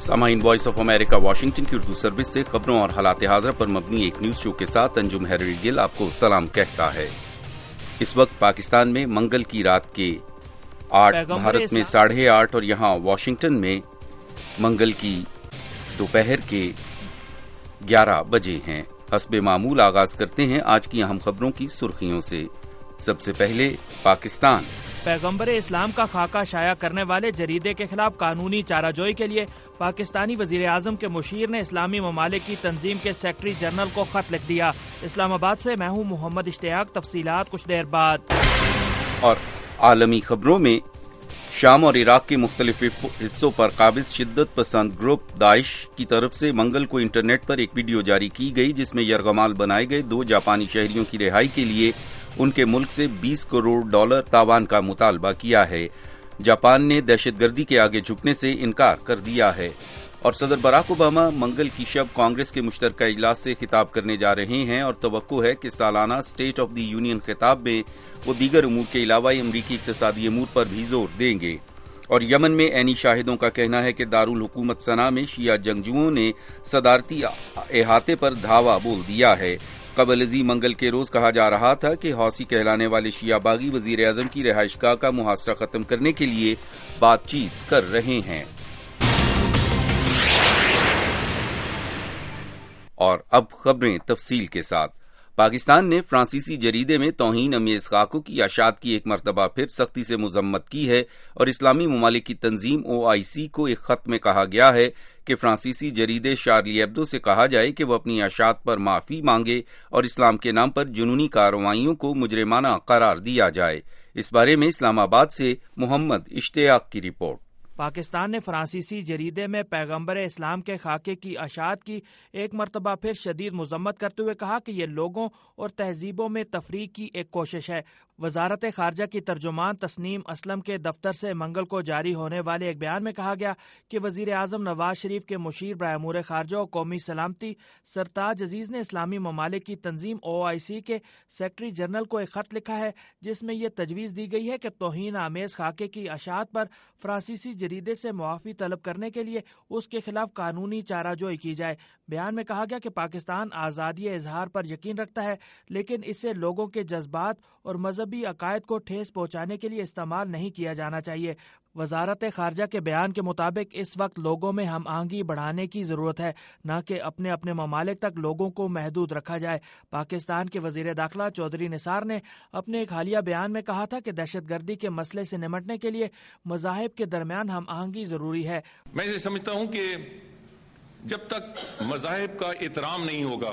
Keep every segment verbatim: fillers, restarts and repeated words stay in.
सामाइन Voice of America Washington की Urdu service से खबरों और हालात हाज़िर पर मबनी एक न्यूज शो के साथ अंजुम हैरी गिल आपको सलाम कहता है। इस वक्त पाकिस्तान में मंगल की रात के आठ, भारत में साढ़े आठ और यहाँ वाशिंगटन में मंगल की दोपहर के ग्यारह बजे हैं। हस्बे मामूल आगाज करते हैं आज की अहम खबरों की सुर्खियों से। सबसे पहले पाकिस्तान। पैगम्बर इस्लाम का खाका शाया करने वाले जरीदे के खिलाफ कानूनी चाराजोई के लिए पाकिस्तानी वजीर आजम के मुशीर ने इस्लामी ममालिक की तंजीम के सेक्रेटरी जनरल को खत लिख दिया। इस्लामाबाद से मैं हूँ मोहम्मद इश्तियाक, तफसीलात कुछ देर बाद। और आलमी खबरों में शाम और इराक के मुख्तलिफ हिस्सों पर काबिज शिद्दत पसंद ग्रुप दाइश की तरफ से मंगल को इंटरनेट पर एक वीडियो जारी की गई जिसमें यरगमाल बनाए गए दो जापानी शहरियों की रिहाई के लिए उनके मुल्क से बीस करोड़ डॉलर तावान का मुतालबा किया है। जापान ने दहशतगर्दी के आगे झुकने से इनकार कर दिया है। और सदर बराक ओबामा मंगल की शब कांग्रेस के मुश्तरका इजलास से खिताब करने जा रहे हैं और तवक्को है कि सालाना स्टेट ऑफ द यूनियन खिताब में वो दीगर उमूर के अलावा अमरीकी इक्तिसादी अमूर पर भी जोर देंगे। और यमन में ऐनी शाहिदों का कहना है कि दारुल हुकूमत सना में शिया जंगजुओं ने सदारती अहाते पर धावा बोल दिया है। कबल अजी मंगल के रोज कहा जा रहा था कि हौसी कहलाने वाले शिया बागी वजीर आजम की रिहाइशगाह का मुहासरा खत्म करने के लिए बातचीत कर रहे हैं। और अब खबरें तफसील के साथ। पाकिस्तान ने फ्रांसीसी जरीदे में तौहीन अमेज खाकों की अशात की एक मरतबा फिर सख्ती से मजम्मत की है और इस्लामी ममालिक की तंजीम ओ आई सी को एक खत में कहा गया है कि फ्रांसीसी जरीदे शार्ली एब्दो से कहा जाए कि वह अपनी अशात पर माफी मांगे और इस्लाम के नाम पर जुनूनी कार्रवाइयों को मुजरिमाना करार दिया जाए। इस बारे में इस्लामाबाद से मोहम्मद इश्तियाक की रिपोर्ट। पाकिस्तान ने फ्रांसीसी जरीदे में पैगम्बर इस्लाम के खाके की अशात की एक मरतबा फिर शदीद मजम्मत करते हुए कहा कि ये लोगों और तहजीबों में तफरीक की एक कोशिश है। वजारत खारजा की तर्जुमान तस्नीम असलम के दफ्तर से मंगल को जारी होने वाले एक बयान में कहा गया कि वजीर आजम नवाज शरीफ के मुशीर बरामूर खारजा और कौमी सलामती सरताज अजीज ने इस्लामी ममालिक की तंजीम ओ आई सी के सेक्रेटरी जनरल को एक खत लिखा है जिसमें यह तजवीज़ दी गई है कि तौहीन आमेज खाके की अशात पर फ्रांसीसी जरीदे से मुआफ़ी तलब करने के लिए उसके खिलाफ कानूनी चाराजोई की जाए। बयान में कहा गया कि पाकिस्तान आज़ादी इजहार पर यकीन रखता है लेकिन इससे लोगों के जज्बात और मजहबी अकायद को ठेस पहुंचाने के लिए इस्तेमाल नहीं किया जाना चाहिए। वजारत खारजा के बयान के मुताबिक इस वक्त लोगों में हम आहंगी बढ़ाने की जरूरत है, न कि अपने अपने ममालिक तक लोगों को महदूद रखा जाए। पाकिस्तान के वजीर दाखिला चौधरी निसार ने अपने एक हालिया बयान में कहा था कि दहशतगर्दी के मसले से निमटने के लिए मज़ाहिब के दरमियान हम आहंगी जरूरी है। मैं ये समझता हूँ कि जब तक मज़ाहिब का एहतराम नहीं होगा,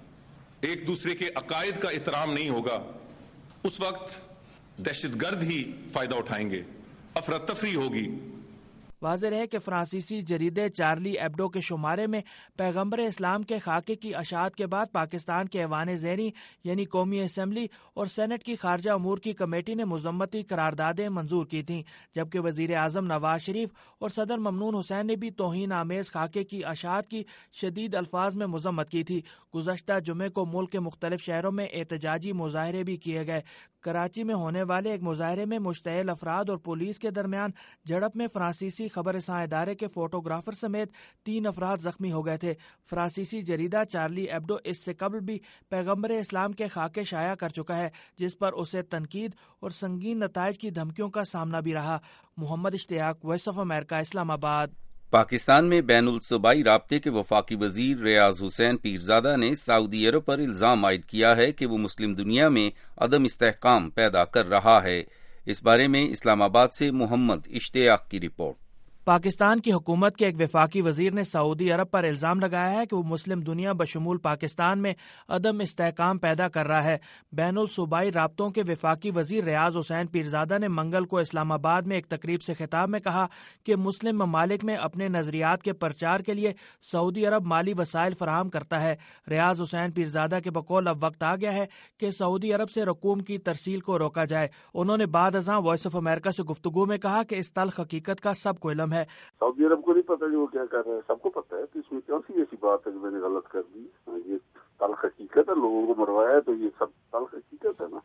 एक दूसरे के अकायद का एहतराम नहीं होगा, उस वक्त दहशतगर्द ही फायदा उठाएंगे, अफरा तफरी होगी। वाज़ेह है कि फ्रांसीसी जरीदे चार्ली एब्डो के शुमारे में पैगम्बर इस्लाम के खाके की अशात के बाद पाकिस्तान के ऐवान ज़ेनी यानी कौमी असम्बली और सेनेट की खारजा अमूर की कमेटी ने मजम्मती करारदादें मंजूर की थीं, जबकि वजीर आजम नवाज शरीफ और सदर ममनून हुसैन ने भी तौहीन आमेज खाके की अशात की शदीद अल्फाज में मजम्मत की थी। गुज़श्ता जुमे को मुल्क के मुख्तलिफ शहरों में एहतजाजी मुजाहरे भी किए गए। कराची में होने वाले एक मुजाहरे में मुश्तइल अफराद और पुलिस के दरमियान झड़प में फ्रांसीसी खबरसां इदारे के फोटोग्राफर समेत तीन अफराद जख्मी हो गए थे। फ्रांसीसी जरीदा चार्ली एब्डो इससे कबल भी पैगम्बर इस्लाम के खाके शाया कर चुका है जिस पर उसे तनकीद और संगीन नताइज की धमकियों का सामना भी रहा। Mohammad Ishtiaq, Voice of America, Islamabad. Pakistan में बैनुल सूबाई राब्ते के वफाकी वजीर रियाज हुसैन पीरजादा ने सऊदी अरब पर इल्जाम आयद किया है कि वो मुस्लिम दुनिया में अदम इस्तेहकाम पैदा कर रहा है। इस बारे में इस्लामाबाद से मोहम्मद इश्तियाक की रिपोर्ट। पाकिस्तान की हुकूमत के एक वफाकी वजीर ने सऊदी अरब पर इल्जाम लगाया है कि वो मुस्लिम दुनिया बशमूल पाकिस्तान में अदम इस्तेहकाम पैदा कर रहा है। बैनुल सूबाई राब्तों के वफाकी वजीर रियाज हुसैन पीरजादा ने मंगल को इस्लामाबाद में एक तकरीब से खिताब में कहा कि मुस्लिम ममालिक में अपने नजरियात के प्रचार के लिए सऊदी अरब माली वसाइल फराहम करता है। रियाज हुसैन पीरजादा के बकौल अब वक्त आ गया है कि सऊदी अरब से रकूम की तरसील को रोका जाए। उन्होंने बाद अज़ां वॉइस ऑफ अमेरिका से गुफ्तगू में कहा कि इस तल्ख हकीकत का सबको इल्म है। सऊदी अरब को नहीं पता जो वो क्या कर रहे हैं, सबको पता है, तो इसमें कौन सी ऐसी बात है कि मैंने गलत कर दी। ये तल्ख हकीकत है, लोगों को मरवाया है तो ये सब तल्ख हकीकत है ना।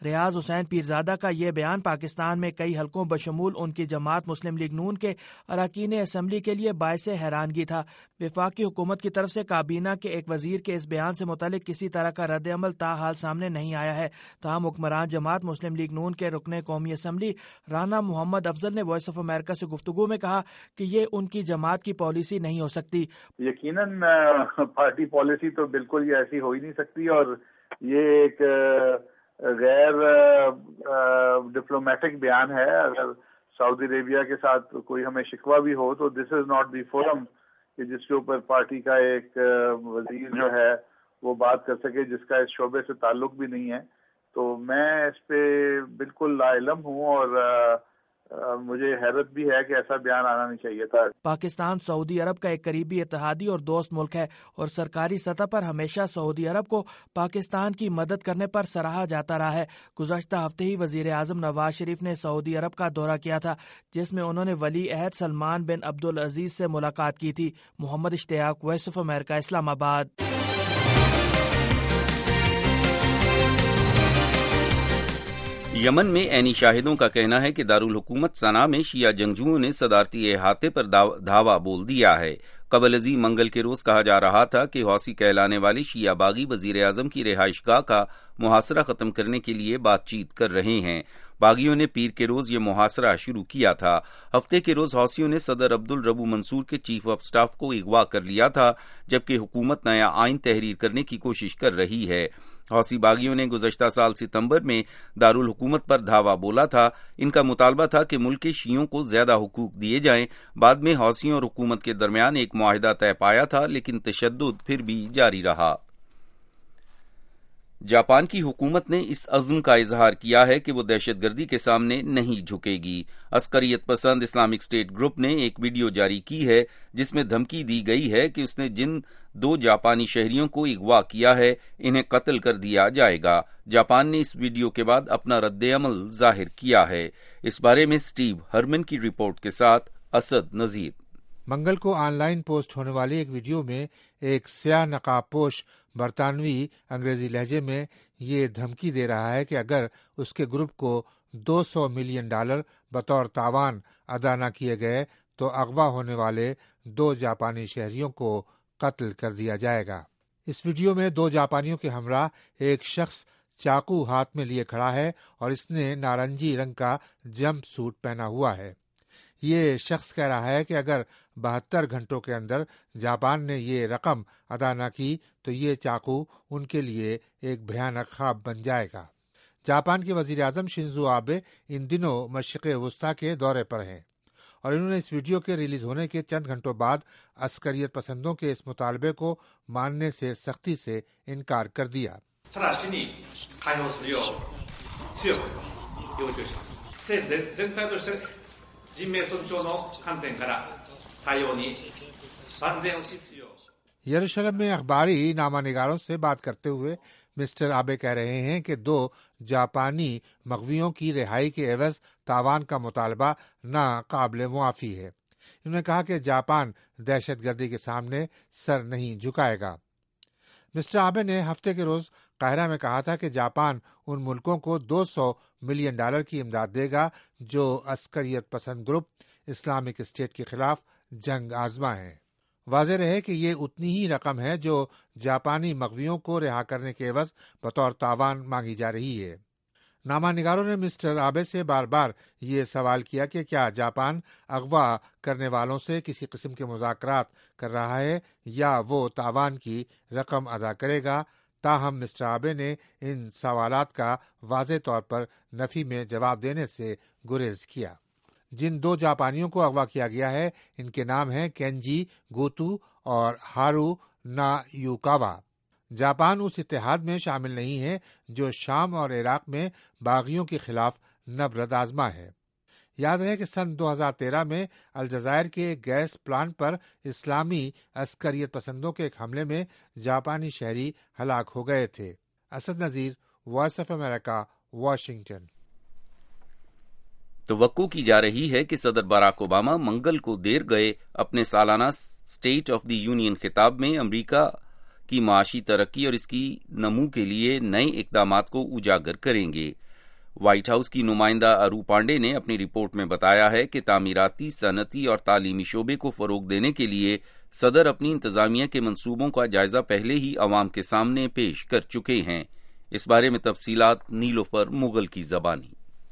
ریاض حسین پیرزادہ کا یہ بیان پاکستان میں کئی حلقوں بشمول ان کی جماعت مسلم لیگ نون کے اراکین اسمبلی کے لیے باعث حیرانگی تھا۔ وفاقی حکومت کی طرف سے کابینہ کے ایک وزیر کے اس بیان سے متعلق کسی طرح کا رد عمل تاحال سامنے نہیں آیا ہے۔ تاہم حکمران جماعت مسلم لیگ نون کے رکن قومی اسمبلی رانا محمد افضل نے وائس آف امریکہ سے گفتگو میں کہا کہ یہ ان کی جماعت کی پالیسی نہیں ہو سکتی۔ یقیناً پارٹی پالیسی تو بالکل یہ ایسی ہو ہی نہیں سکتی، اور یہ ایک غیر ڈپلومیٹک بیان ہے۔ اگر سعودی عربیہ کے ساتھ کوئی ہمیں شکوہ بھی ہو تو دس از ناٹ دی فورم کہ جس کے اوپر پارٹی کا ایک وزیر جو ہے وہ بات کر سکے جس کا اس شعبے سے تعلق بھی نہیں ہے۔ تو میں اس پہ بالکل لا علم ہوں، اور مجھے حیرت بھی ہے کہ ایسا بیان آنا نہیں چاہیے تھا۔ پاکستان سعودی عرب کا ایک قریبی اتحادی اور دوست ملک ہے، اور سرکاری سطح پر ہمیشہ سعودی عرب کو پاکستان کی مدد کرنے پر سراہا جاتا رہا ہے۔ گزشتہ ہفتے ہی وزیر اعظم نواز شریف نے سعودی عرب کا دورہ کیا تھا، جس میں انہوں نے ولی عہد سلمان بن عبدالعزیز سے ملاقات کی تھی۔ محمد اشتیاق، وائس آف امریکہ، اسلام آباد۔ یمن میں عینی شاہدوں کا کہنا ہے کہ دارالحکومت صنعاء میں شیعہ جنگجوؤں نے صدارتی احاطے پر دھاوا بول دیا ہے۔ قبل ازیں منگل کے روز کہا جا رہا تھا کہ حوثی کہلانے والے شیعہ باغی وزیر اعظم کی رہائش گاہ کا محاصرہ ختم کرنے کے لیے بات چیت کر رہے ہیں۔ باغیوں نے پیر کے روز یہ محاصرہ شروع کیا تھا۔ ہفتے کے روز حوثیوں نے صدر عبد الربو منصور کے چیف آف سٹاف کو اغوا کر لیا تھا، جبکہ حکومت نیا آئین تحریر کرنے کی کوشش کر رہی ہے۔ حوثی باغیوں نے گزشتہ سال ستمبر میں دارالحکومت پر دھاوا بولا تھا۔ ان کا مطالبہ تھا کہ ملک کے شیعوں کو زیادہ حقوق دیے جائیں۔ بعد میں حوثیوں اور حکومت کے درمیان ایک معاہدہ طے پایا تھا، لیکن تشدد پھر بھی جاری رہا۔ جاپان کی حکومت نے اس عزم کا اظہار کیا ہے کہ وہ دہشت گردی کے سامنے نہیں جھکے گی۔ عسکریت پسند اسلامک اسٹیٹ گروپ نے ایک ویڈیو جاری کی ہے جس میں دھمکی دی گئی ہے کہ اس نے جن دو جاپانی شہریوں کو اغوا کیا ہے انہیں قتل کر دیا جائے گا۔ جاپان نے اس ویڈیو کے بعد اپنا رد عمل ظاہر کیا ہے۔ اس بارے میں سٹیو ہرمن کی رپورٹ کے ساتھ اسد نذیر۔ منگل کو آن لائن پوسٹ ہونے والی ایک ویڈیو میں ایک سیاہ نقاب پوش برطانوی انگریزی لہجے میں یہ دھمکی دے رہا ہے کہ اگر اس کے گروپ کو دو سو ملین ڈالر بطور تاوان ادا نہ کیے گئے تو اغوا ہونے والے دو جاپانی شہریوں کو قتل کر دیا جائے گا۔ اس ویڈیو میں دو جاپانیوں کے ہمراہ ایک شخص چاقو ہاتھ میں لیے کھڑا ہے اور اس نے نارنجی رنگ کا جمپ سوٹ پہنا ہوا ہے۔ یہ شخص کہہ رہا ہے کہ اگر بہتر گھنٹوں کے اندر جاپان نے یہ رقم ادا نہ کی تو یہ چاقو ان کے لیے ایک بھیانک خواب بن جائے گا۔ جاپان کے وزیر اعظم شنزو آبے ان دنوں مشرق وسطی کے دورے پر ہیں، اور انہوں نے اس ویڈیو کے ریلیز ہونے کے چند گھنٹوں بعد عسکریت پسندوں کے اس مطالبے کو ماننے سے سختی سے انکار کر دیا۔ یروشلم میں اخباری نامہ نگاروں سے بات کرتے ہوئے مسٹر آبے کہہ رہے ہیں کہ دو جاپانی مغویوں کی رہائی کے عوض تاوان کا مطالبہ ناقابل معافی ہے۔ انہوں نے کہا کہ جاپان دہشت گردی کے سامنے سر نہیں جھکائے گا۔ مسٹر آبے نے ہفتے کے روز قاہرہ میں کہا تھا کہ جاپان ان ملکوں کو دو سو ملین ڈالر کی امداد دے گا جو عسکریت پسند گروپ اسلامک اسٹیٹ کے خلاف جنگ آزما ہے۔ واضح رہے کہ یہ اتنی ہی رقم ہے جو جاپانی مغویوں کو رہا کرنے کے عوض بطور تاوان مانگی جا رہی ہے۔ نامہ نگاروں نے مسٹر آبے سے بار بار یہ سوال کیا کہ کیا جاپان اغوا کرنے والوں سے کسی قسم کے مذاکرات کر رہا ہے یا وہ تاوان کی رقم ادا کرے گا۔ تاہم مسٹر آبے نے ان سوالات کا واضح طور پر نفی میں جواب دینے سے گریز کیا۔ جن دو جاپانیوں کو اغوا کیا گیا ہے ان کے نام ہیں کینجی گوتو اور ہارو نا یوکاوا۔ جاپان اس اتحاد میں شامل نہیں ہے جو شام اور عراق میں باغیوں کے خلاف نبرد آزما ہے۔ یاد رہے کہ سن دو ہزار تیرہ میں الجزائر کے گیس پلانٹ پر اسلامی عسکریت پسندوں کے ایک حملے میں جاپانی شہری ہلاک ہو گئے تھے۔ Asad Nazir, voice of America, Washington. توقع کی جا رہی ہے کہ صدر باراک اوباما منگل کو دیر گئے اپنے سالانہ اسٹیٹ آف دی یونین خطاب میں امریکہ کی معاشی ترقی اور اس کی نمو کے لیے نئے اقدامات کو اجاگر کریں گے۔ وائٹ ہاؤس کی نمائندہ ارو پانڈے نے اپنی رپورٹ میں بتایا ہے کہ تعمیراتی، صنعتی اور تعلیمی شعبے کو فروغ دینے کے لیے صدر اپنی انتظامیہ کے منصوبوں کا جائزہ پہلے ہی عوام کے سامنے پیش کر چکے ہیں۔ اس بارے میں تفصیلات نیلوفر مغل کی زبانی۔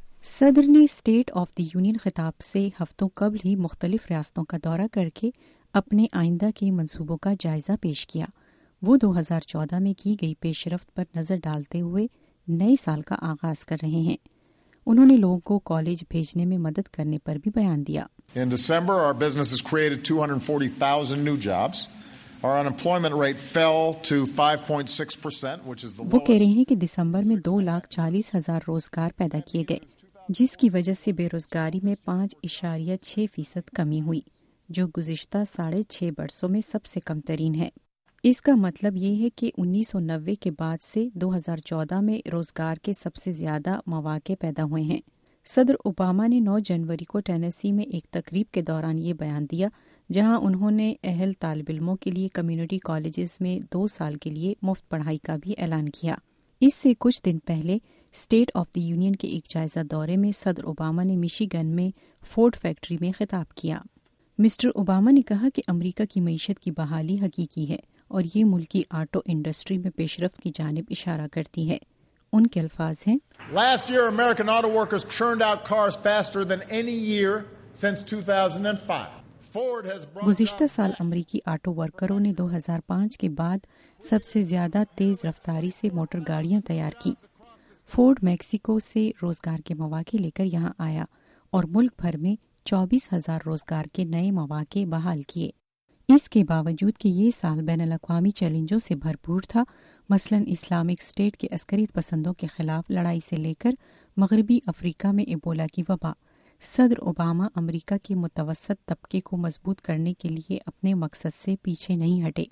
صدر نے اسٹیٹ آف دی یونین خطاب سے ہفتوں قبل ہی مختلف ریاستوں کا دورہ کر کے اپنے آئندہ کے منصوبوں کا جائزہ پیش کیا۔ وہ دو ہزار چودہ میں کی گئی پیش رفت پر نظر ڈالتے ہوئے نئے سال کا آغاز کر رہے ہیں۔ انہوں نے لوگوں کو کالج بھیجنے میں مدد کرنے پر بھی بیان دیا۔ In December, our business has created two hundred forty thousand new jobs. Our unemployment rate fell to five point six percent, which is the lowest. وہ کہہ رہے ہیں کہ دسمبر میں دو لاکھ چالیس ہزار روزگار پیدا کیے گئے، جس کی وجہ سے بے روزگاری میں پانچ اشاریہ چھ فیصد کمی ہوئی، جو گزشتہ ساڑھے چھ برسوں میں سب سے کم ترین ہے۔ اس کا مطلب یہ ہے کہ انیس سو نوے کے بعد سے دو ہزار چودہ میں روزگار کے سب سے زیادہ مواقع پیدا ہوئے ہیں۔ صدر اوباما نے نو جنوری کو ٹینیسی میں ایک تقریب کے دوران یہ بیان دیا، جہاں انہوں نے اہل طالب علموں کے لیے کمیونٹی کالجز میں دو سال کے لیے مفت پڑھائی کا بھی اعلان کیا۔ اس سے کچھ دن پہلے اسٹیٹ آف دی یونین کے ایک جائزہ دورے میں صدر اوباما نے مشیگن میں فورڈ فیکٹری میں خطاب کیا۔ مسٹر اوباما نے کہا کہ امریکہ کی معیشت کی بحالی حقیقی ہے اور یہ ملکی آٹو انڈسٹری میں پیش رفت کی جانب اشارہ کرتی ہے۔ ان کے الفاظ ہیں، Last year, American auto workers churned out cars faster than any year since two thousand five. Ford has brought گزشتہ سال امریکی آٹو ورکروں نے دو ہزار پانچ کے بعد سب سے زیادہ تیز رفتاری سے موٹر گاڑیاں تیار کی۔ فورڈ میکسیکو سے روزگار کے مواقع لے کر یہاں آیا اور ملک بھر میں چوبیس ہزار روزگار کے نئے مواقع بحال کیے۔ اس کے باوجود کہ یہ سال بین الاقوامی چیلنجوں سے بھرپور تھا، مثلاً اسلامک اسٹیٹ کے عسکریت پسندوں کے خلاف لڑائی سے لے کر مغربی افریقہ میں ایبولا کی وبا، صدر اوباما امریکہ کے متوسط طبقے کو مضبوط کرنے کے لیے اپنے مقصد سے پیچھے نہیں ہٹے۔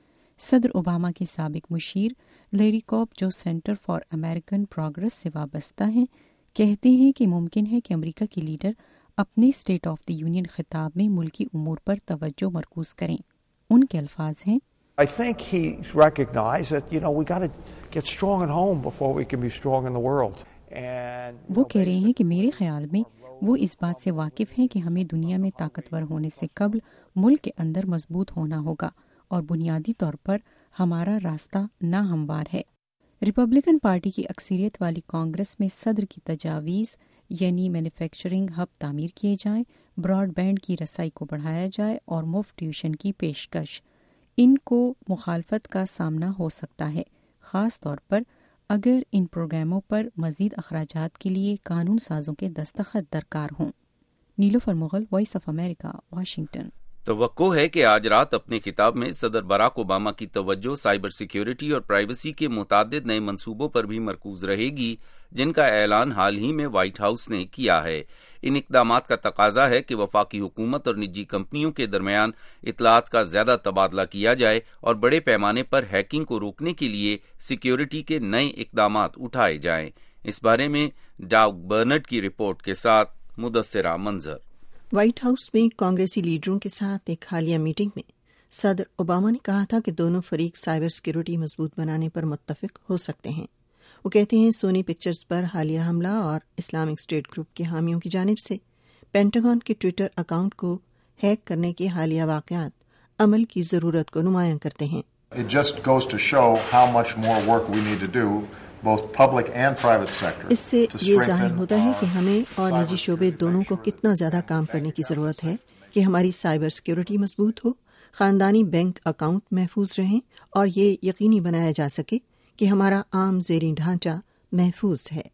صدر اوباما کے سابق مشیر لیری کوپ، جو سینٹر فار امریکن پروگریس سے وابستہ ہیں، کہتے ہیں کہ ممکن ہے کہ امریکہ کے لیڈر اپنے اسٹیٹ آف دی یونین خطاب میں ملکی امور پر توجہ مرکوز کریں۔ ان کے الفاظ ہیں، I think he's recognized that, you know, we got to get strong at home before we can be strong in the world. And وہ کہہ رہے ہیں کہ میرے خیال میں وہ اس بات سے واقف ہیں کہ ہمیں دنیا میں طاقتور ہونے سے قبل ملک کے اندر مضبوط ہونا ہوگا، اور بنیادی طور پر ہمارا راستہ ناہموار ہے۔ ریپبلکن پارٹی کی اکثریت والی کانگریس میں صدر کی تجاویز، یعنی مینوفیکچرنگ ہب تعمیر کیے جائیں، براڈ بینڈ کی رسائی کو بڑھایا جائے اور مفت ٹیوشن کی پیشکش، ان کو مخالفت کا سامنا ہو سکتا ہے، خاص طور پر اگر ان پروگراموں پر مزید اخراجات کے لیے قانون سازوں کے دستخط درکار ہوں۔ Nilofar Mughal, Voice of America, Washington. توقع ہے کہ آج رات اپنے خطاب میں صدر باراک اوباما کی توجہ سائبر سیکیورٹی اور پرائیویسی کے متعدد نئے منصوبوں پر بھی مرکوز رہے گی، جن کا اعلان حال ہی میں وائٹ ہاؤس نے کیا ہے۔ ان اقدامات کا تقاضا ہے کہ وفاقی حکومت اور نجی کمپنیوں کے درمیان اطلاعات کا زیادہ تبادلہ کیا جائے اور بڑے پیمانے پر ہیکنگ کو روکنے کے لیے سیکیورٹی کے نئے اقدامات اٹھائے جائیں۔ اس بارے میں ڈاگ برنٹ کی رپورٹ کے ساتھ مدثرہ منظر۔ وائٹ ہاؤس میں کانگریسی لیڈروں کے ساتھ ایک حالیہ میٹنگ میں صدر اوباما نے کہا تھا کہ دونوں فریق سائبر سیکیورٹی مضبوط بنانے پر متفق ہو سکتے ہیں۔ وہ کہتے ہیں سونی پکچرز پر حالیہ حملہ اور اسلامک اسٹیٹ گروپ کے حامیوں کی جانب سے پینٹاگن کے ٹویٹر اکاؤنٹ کو ہیک کرنے کے حالیہ واقعات عمل کی ضرورت کو نمایاں کرتے ہیں۔ It just goes to show how much more work we need to do, both public and private sector. اس سے یہ ظاہر ہوتا ہے کہ ہمیں اور نجی شعبے دونوں کو کتنا زیادہ کام کرنے کی ضرورت ہے کہ ہماری سائبر سیکیورٹی مضبوط ہو، خاندانی بینک اکاؤنٹ محفوظ رہیں اور یہ یقینی بنایا جا سکے کہ ہمارا عام زیریں ڈھانچہ محفوظ ہے۔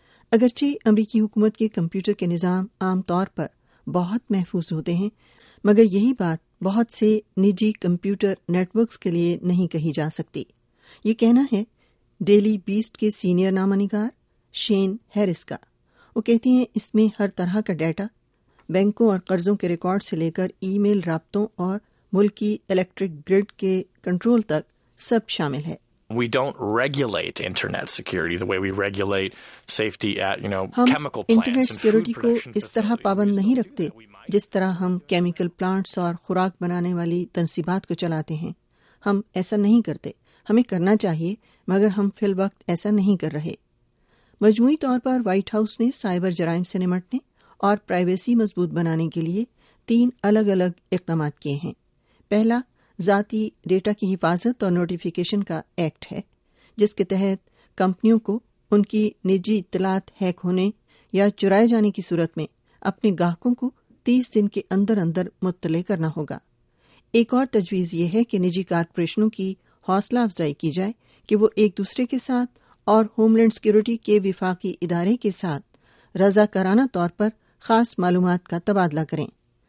اگرچہ امریکی حکومت کے کمپیوٹر کے نظام عام طور پر بہت محفوظ ہوتے ہیں، مگر یہی بات بہت سے نجی کمپیوٹر نیٹ ورکس کے لیے نہیں کہی جا سکتی۔ یہ کہنا ہے ڈیلی بیسٹ کے سینئر نامہ نگار شین ہیرس کا۔ وہ کہتے ہیں اس میں ہر طرح کا ڈیٹا، بینکوں اور قرضوں کے ریکارڈ سے لے کر ای میل رابطوں اور ملکی الیکٹرک گرڈ کے کنٹرول تک سب شامل ہے۔ We don't regulate internet security the way we regulate safety at, you know, chemical plants. ہم انٹرنیٹ سیکیورٹی کو اس طرح پابند نہیں رکھتے جس طرح ہم کیمیکل پلانٹس اور خوراک بنانے والی تنصیبات کو چلاتے ہیں۔ ہم ایسا نہیں کرتے، ہمیں کرنا چاہیے، مگر ہم فی الوقت ایسا نہیں کر رہے۔ مجموعی طور پر وائٹ ہاؤس نے سائبر جرائم سے نمٹنے اور پرائیویسی مضبوط بنانے کے لیے تین الگ الگ اقدامات کیے ہیں۔ پہلا ذاتی ڈیٹا کی حفاظت اور نوٹیفیکیشن کا ایکٹ ہے، جس کے تحت کمپنیوں کو ان کی نجی اطلاعات ہیک ہونے یا چرائے جانے کی صورت میں اپنے گاہکوں کو تیس دن کے اندر اندر مطلع کرنا ہوگا۔ ایک اور تجویز یہ ہے کہ نجی کارپوریشنوں کی حوصلہ افزائی کی جائے کہ وہ ایک دوسرے کے ساتھ اور ہوم لینڈ سیکورٹی کے وفاقی ادارے کے ساتھ رضاکارانہ طور پر خاص معلومات کا تبادلہ کریں۔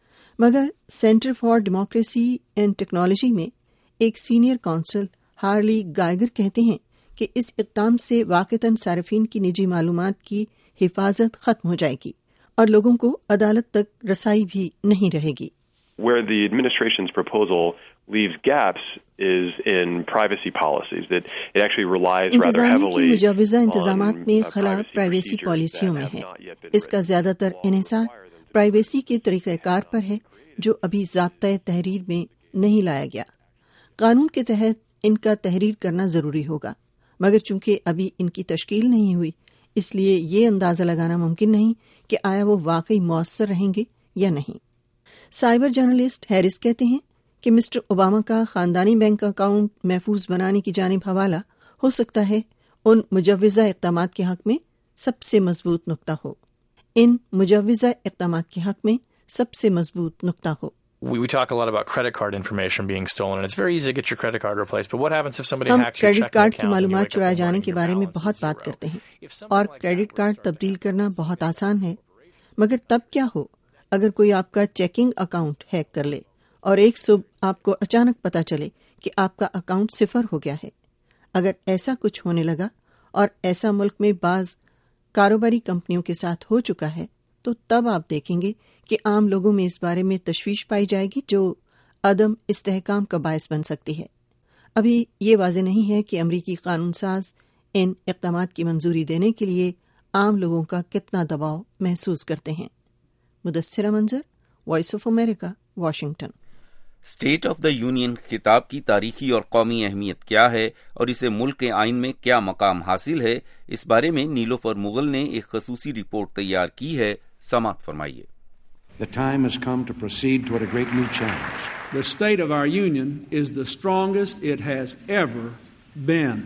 مگر Center for Democracy and Technology میں ایک سینئر کونسل ہارلی گائگر کہتے ہیں کہ اس اقدام سے واقعتاً صارفین کی نجی معلومات کی حفاظت ختم ہو جائے گی اور لوگوں کو عدالت تک رسائی بھی نہیں رہے گی۔ Where the administration's proposal leaves gaps is in privacy policies, that it actually relies rather heavily کی مجوزہ انتظامات میں خلا پرائیویسی پالیسیوں میں ہے۔ اس کا زیادہ تر انحصار پرائیویسی کے طریقہ کار پر ہے جو ابھی ضابطۂ تحریر میں نہیں لایا گیا۔ قانون کے تحت ان کا تحریر کرنا ضروری ہوگا، مگر چونکہ ابھی ان کی تشکیل نہیں ہوئی، اس لیے یہ اندازہ لگانا ممکن نہیں کہ آیا وہ واقعی مؤثر رہیں گے یا نہیں۔ سائبر جرنلسٹ ہیرس کہتے ہیں کہ مسٹر اوباما کا خاندانی بینک اکاؤنٹ محفوظ بنانے کی جانب حوالہ ہو سکتا ہے ان مجوزہ اقدامات کے حق میں سب سے مضبوط نقطہ ہو ان مجوزہ اقدامات کے حق میں سب سے مضبوط نقطہ ہو We, we talk a lot about credit card information being stolen, and it's very easy to get your credit card replaced. But what happens if somebody ہم hacks your credit checking card account کی and you معلومات wake up چرائے one جانے morning کے your بارے میں balance بہت is بات zero? کرتے ہیں If something اور like that credit goes card started تبدیل happening, کرنا بہت آسان ہے، مگر تب کیا ہو اگر کوئی آپ کا چیکنگ اکاؤنٹ ہیک کر لے اور ایک صبح آپ کو اچانک پتہ چلے کہ آپ کا اکاؤنٹ صفر ہو گیا ہے۔ اگر ایسا کچھ ہونے لگا اور ایسا ملک میں بعض کاروباری کمپنیوں کے ساتھ ہو چکا ہے تو تب آپ دیکھیں گے کہ عام لوگوں میں اس بارے میں تشویش پائی جائے گی جو عدم استحکام کا باعث بن سکتی ہے۔ ابھی یہ واضح نہیں ہے کہ امریکی قانون ساز ان اقدامات کی منظوری دینے کے لیے عام لوگوں کا کتنا دباؤ محسوس کرتے ہیں۔ Mudassira Manzar, voice of America, Washington. State of the Union خطاب کی تاریخی اور قومی اہمیت کیا ہے اور اسے ملک کے آئین میں کیا مقام حاصل ہے، اس بارے میں نیلوفر مغل نے ایک خصوصی رپورٹ تیار کی ہے، سماعت فرمائیے۔ The time has come to proceed toward a great new challenge. The state of our union is the strongest it has ever been.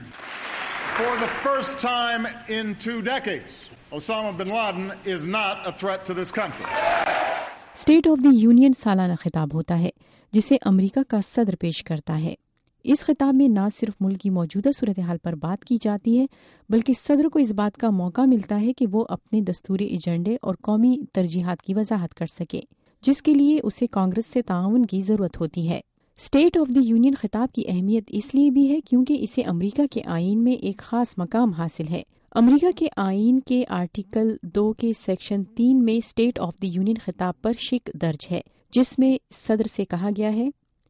For the first time in two decades, Osama bin Laden is not a threat to this country. State of the Union سالانہ خطاب ہوتا ہے جسے امریکہ کا صدر پیش کرتا ہے۔ اس خطاب میں نہ صرف ملک کی موجودہ صورتحال پر بات کی جاتی ہے بلکہ صدر کو اس بات کا موقع ملتا ہے کہ وہ اپنے دستوری ایجنڈے اور قومی ترجیحات کی وضاحت کر سکے، جس کے لیے اسے کانگریس سے تعاون کی ضرورت ہوتی ہے۔ اسٹیٹ آف دی یونین خطاب کی اہمیت اس لیے بھی ہے کیونکہ اسے امریکہ کے آئین میں ایک خاص مقام حاصل ہے۔ امریکہ کے آئین کے آرٹیکل دو کے سیکشن تین میں اسٹیٹ آف دی یونین خطاب پر شق درج ہے، جس میں صدر سے کہا گیا ہے،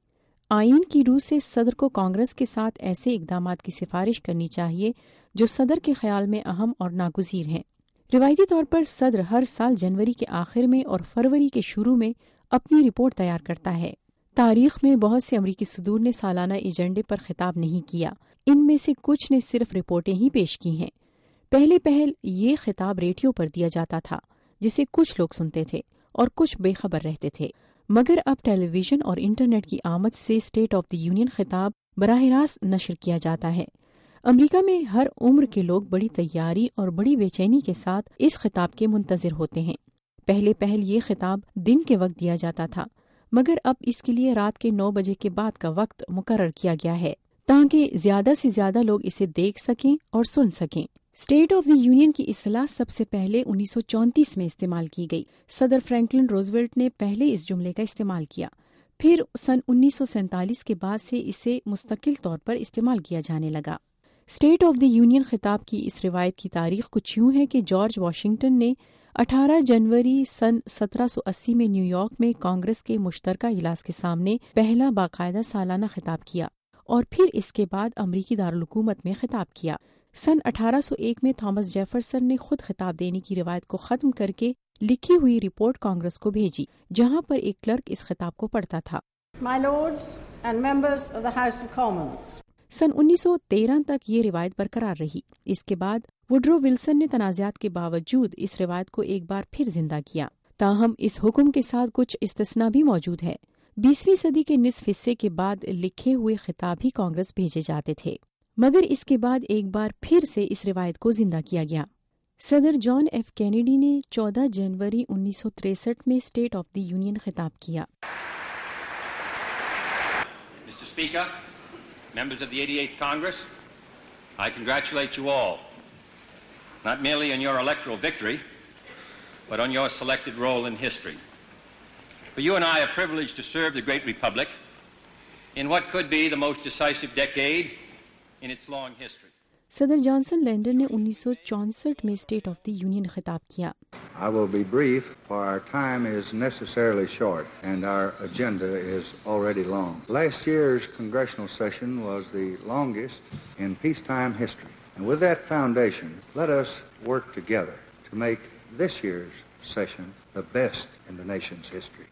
آئین کی روح سے صدر کو کانگریس کے ساتھ ایسے اقدامات کی سفارش کرنی چاہیے جو صدر کے خیال میں اہم اور ناگزیر ہیں۔ روایتی طور پر صدر ہر سال جنوری کے آخر میں اور فروری کے شروع میں اپنی رپورٹ تیار کرتا ہے۔ تاریخ میں بہت سے امریکی صدور نے سالانہ ایجنڈے پر خطاب نہیں کیا، ان میں سے کچھ نے صرف رپورٹیں ہی پیش کی ہیں۔ پہلے پہل یہ خطاب ریڈیو پر دیا جاتا تھا جسے کچھ لوگ سنتے تھے اور کچھ بے خبر رہتے تھے، مگر اب ٹیلی ویژن اور انٹرنیٹ کی آمد سے اسٹیٹ آف دی یونین خطاب براہ راست نشر کیا جاتا ہے۔ امریکہ میں ہر عمر کے لوگ بڑی تیاری اور بڑی بے چینی کے ساتھ اس خطاب کے منتظر ہوتے ہیں۔ پہلے پہل یہ خطاب دن کے وقت دیا جاتا تھا، مگر اب اس کے لیے رات کے نو بجے کے بعد کا وقت مقرر کیا گیا ہے تاکہ زیادہ سے زیادہ لوگ اسے دیکھ سکیں اور سن سکیں۔ اسٹیٹ آف دی یونین کی اصطلاح سب سے پہلے انیس سو چونتیس میں استعمال کی گئی۔ صدر فرینکلن روزویلٹ نے پہلے اس جملے کا استعمال کیا، پھر سن انیس سو سینتالیس کے بعد سے اسے مستقل طور پر استعمال کیا جانے لگا۔ اسٹیٹ آف دی یونین خطاب کی اس روایت کی تاریخ کچھ یوں ہے کہ جارج واشنگٹن نے اٹھارہ جنوری سن سترہ سو اسی میں نیو یارک میں کانگریس کے مشترکہ اجلاس کے سامنے پہلا باقاعدہ سالانہ خطاب کیا اور پھر اس کے بعد امریکی دارالحکومت میں خطاب کیا۔ سن اٹھارہ سو ایک میں تھامس جیفرسن نے خود خطاب دینے کی روایت کو ختم کر کے لکھی ہوئی رپورٹ کانگریس کو بھیجی، جہاں پر ایک کلرک اس خطاب کو پڑھتا تھا۔ My lords and members of the House of Commons. सन उन्नीस सौ तेरह तक ये रिवायत बरकरार रही। इसके बाद वुड्रो विल्सन ने तनाज़ात के बावजूद इस रिवायत को एक बार फिर जिंदा किया। ताहम इस हुक्म के साथ कुछ इस्तिस्ना भी मौजूद है। बीसवीं सदी के निस्फ हिस्से के बाद लिखे हुए खिताब ही कांग्रेस भेजे जाते थे, मगर इसके बाद एक बार फिर से इस रिवायत को जिंदा किया गया। सदर जॉन एफ कैनेडी ने चौदह जनवरी उन्नीस सौ तिरसठ में स्टेट ऑफ द यूनियन खिताब किया। Mister Speaker, members of the eighty-eighth Congress, I congratulate you all, not merely on your electoral victory, but on your selected role in history. For you and I are privileged to serve the great republic in what could be the most decisive decade in its long history. सदर Johnson Lyndon ने उन्नीस सौ चौसठ में state of the union खिताब किया। I will be brief, for our time is necessarily short and our agenda is already long. Last year's congressional session was the longest in peacetime history. And with that foundation, let us work together to make this year's session the best in the nation's history.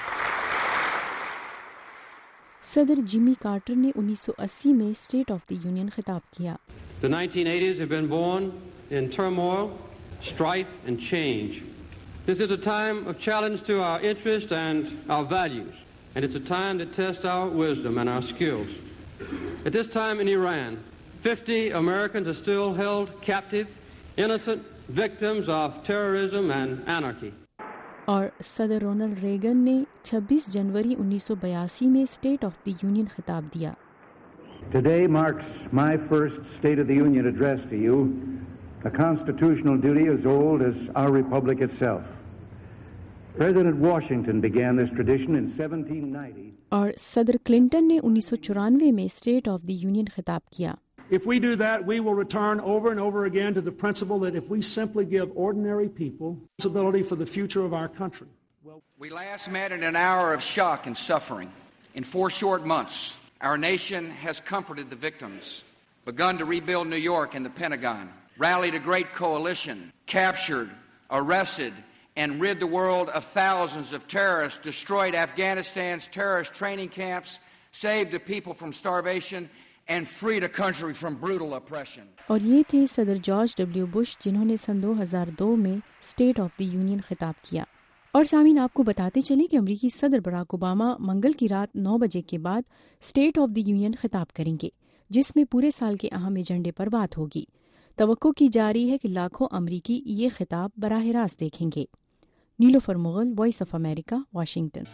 सदर Jimmy Carter ने उन्नीस सौ अस्सी में state of the union खिताब किया। The nineteen eighties have been born in turmoil, strife, and change. This is a time of challenge to our interests and our values, and it's a time to test our wisdom and our skills. At this time in Iran, fifty Americans are still held captive, innocent victims of terrorism and anarchy. और सदर Ronald Reagan ने छब्बीस जनवरी उन्नीस सौ बयासी में state of the union खिताब दिया। Today marks my first State of the Union address to you, a constitutional duty as old as our republic itself. President Washington began this tradition in seventeen ninety. और सदर Clinton ने उन्नीस सौ चौरानवे में state of the union खिताब किया। If we do that, we will return over and over again to the principle that if we simply give ordinary people responsibility for the future of our country. We last met in an hour of shock and suffering. In four short months, our nation has comforted the victims, begun to rebuild New York and the Pentagon, rallied a great coalition, captured, arrested, and rid the world of thousands of terrorists, destroyed Afghanistan's terrorist training camps, saved the people from starvation, and freed a country from brutal oppression. और ये थे सदर George W Bush, जिन्होंने सन दो हज़ार दो में state of the union खिताब किया। और सामीन, आपको बताते चले कि अमरीकी सदर बराक ओबामा मंगल की रात नौ बजे के बाद स्टेट ऑफ द यूनियन खिताब करेंगे, जिसमें पूरे साल के अहम एजेंडे पर बात होगी। तवक्को की जा रही है कि लाखों अमरीकी ये खिताब बराह रास्त देखेंगे। Nilofar Mughal, Voice of America, Washington.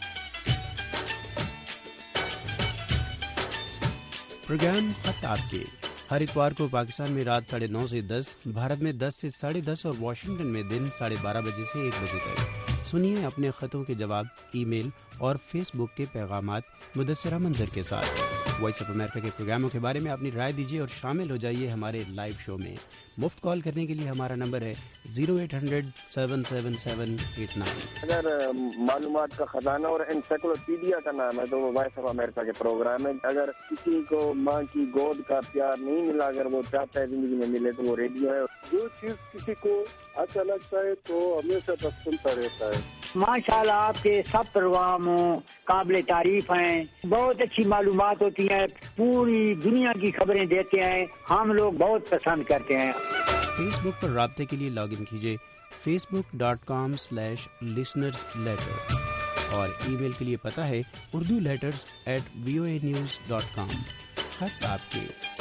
Programme खत आपके हर इतवार को पाकिस्तान में रात साढ़े नौ से दस, भारत में दस से साढ़े दस और वाशिंगटन में दिन साढ़े बारह बजे से एक बजे तक। सुनिए अपने खतों के जवाब ईमेल और फेसबुक के पैगामात मुदस्सिरा मंजर के साथ। वॉइस ऑफ अमेरिका के प्रोग्रामों के बारे में अपनी राय दीजिए और शामिल हो जाइए हमारे लाइव शो में। मुफ्त कॉल करने के लिए हमारा नंबर है zero eight hundred seven seven seven eight nine. अगर मालूमात का खजाना और एनसाइक्लोपीडिया का नाम है तो वो वॉइस ऑफ अमेरिका के प्रोग्राम है। अगर किसी को माँ की गोद का प्यार नहीं मिला, अगर वो चाहता है जिंदगी में मिले, तो वो रेडियो है। जो चीज किसी को अच्छा लगता है तो हमेशा बस सुनता रहता है। माशाल्लाह आपके सब प्रोग्राम काबिल तारीफ हैं, बहुत अच्छी मालूमात होती हैं, पूरी दुनिया की खबरें देते हैं, हम लोग बहुत पसंद करते हैं। फेसबुक पर राब्ते के लिए लॉग इन कीजिए Facebook dot com slash listeners letter और ईमेल के लिए पता है Urdu letters at V O A news dot com. खत आपके।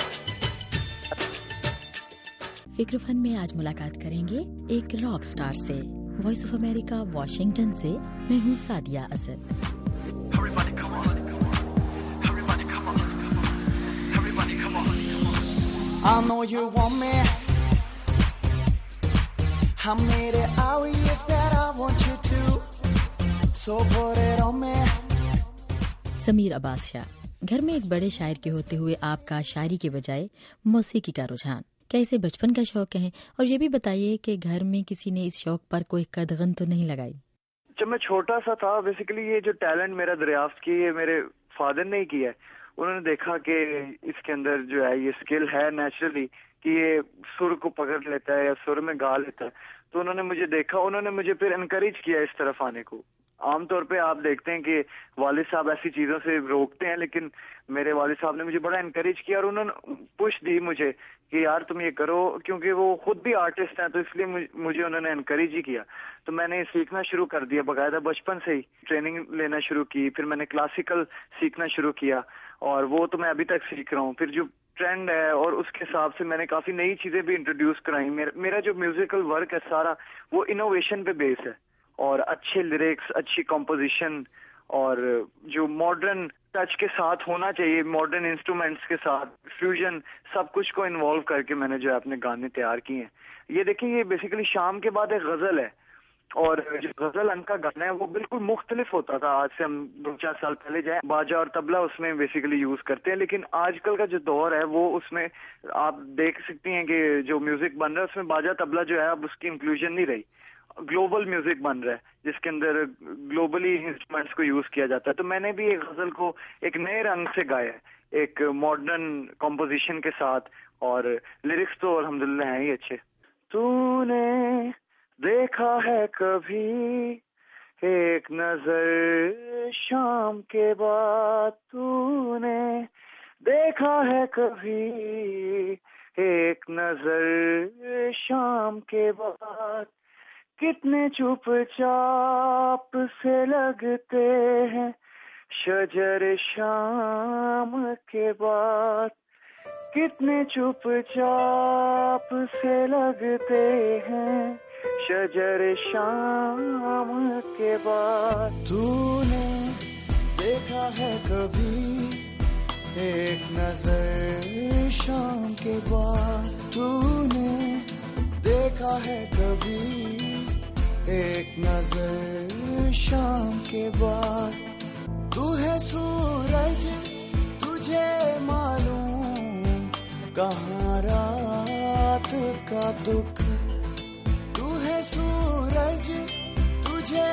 फिक्रफन में आज मुलाकात करेंगे एक रॉक स्टार से। वॉइस ऑफ अमेरिका वाशिंगटन से मैं हूँ Sadia Asad. I know you want me. I made it obvious that I want you to. So put it on me. Sameer Abbas Shah, घर में एक बड़े शायर के होते हुए आपका शायरी के बजाय मौसीकी का रुझान, क्या इसे बचपन का शौक है? और ये भी बताइए कि घर में किसी ने इस शौक पर कोई कदगन तो नहीं लगाई? जब मैं छोटा सा था, बेसिकली ये जो टैलेंट मेरा दरियाफ्त की है मेरे फादर ने ही किया है। उन्होंने देखा कि इसके अंदर जो है ये स्किल है नेचुरली कि ये सुर को पकड़ लेता है या सुर में गा लेता है, तो उन्होंने मुझे देखा, उन्होंने मुझे फिर एनकरेज किया इस तरफ आने को। عام طور پہ آپ دیکھتے ہیں کہ والد صاحب ایسی چیزوں سے روکتے ہیں، لیکن میرے والد صاحب نے مجھے بڑا انکریج کیا اور انہوں نے پش دی مجھے کہ یار تم یہ کرو، کیونکہ وہ خود بھی آرٹسٹ ہیں تو اس لیے مجھے انہوں نے انکریج ہی کیا. تو میں نے سیکھنا شروع کر دیا باقاعدہ، بچپن سے ہی ٹریننگ لینا شروع کی. پھر میں نے کلاسیکل سیکھنا شروع کیا اور وہ تو میں ابھی تک سیکھ رہا ہوں. پھر جو ٹرینڈ ہے اور اس کے حساب سے میں نے کافی نئی چیزیں بھی انٹروڈیوس کرائی. میرا جو میوزیکل ورک ہے سارا وہ انوویشن پہ بیس ہے، اور اچھے لیرکس، اچھی کمپوزیشن اور جو ماڈرن ٹچ کے ساتھ ہونا چاہیے، ماڈرن انسٹرومنٹس کے ساتھ فیوژن، سب کچھ کو انوالو کر کے میں نے جو ہے اپنے گانے تیار کیے ہیں. یہ دیکھیں یہ بیسیکلی شام کے بعد ایک غزل ہے، اور جو غزل ان کا گانا ہے وہ بالکل مختلف ہوتا تھا. آج سے ہم دو چار سال پہلے جائیں باجا اور طبلہ اس میں بیسیکلی یوز کرتے ہیں، لیکن آج کل کا جو دور ہے وہ اس میں آپ دیکھ سکتی ہیں کہ جو میوزک بن رہا ہے اس میں باجا طبلہ جو ہے اب اس کی انکلوژن نہیں رہی. گلوبل میوزک بن رہا ہے جس کے اندر گلوبلی انسٹرومنٹس کو یوز کیا جاتا ہے. تو میں نے بھی ایک غزل کو ایک نئے رنگ سے گایا ہے، ایک ماڈرن کمپوزیشن کے ساتھ، اور لیرکس تو الحمدللہ ہیں ہی اچھے. تو نے دیکھا ہے کبھی ایک نظر شام کے بعد، تو نے دیکھا ہے کبھی ایک نظر شام کے بعد، کتنے چپ چاپ سے لگتے ہیں شجر شام کے بعد، کتنے چپ چاپ سے لگتے ہیں شجر شام کے بعد. تو نے دیکھا ہے کبھی ایک نظر شام کے بعد، تو نے دیکھا ہے کبھی ایک نظر شام کے بعد. تو ہے سورج تجھے معلوم کہاں رات کا دکھ، تو ہے سورج تجھے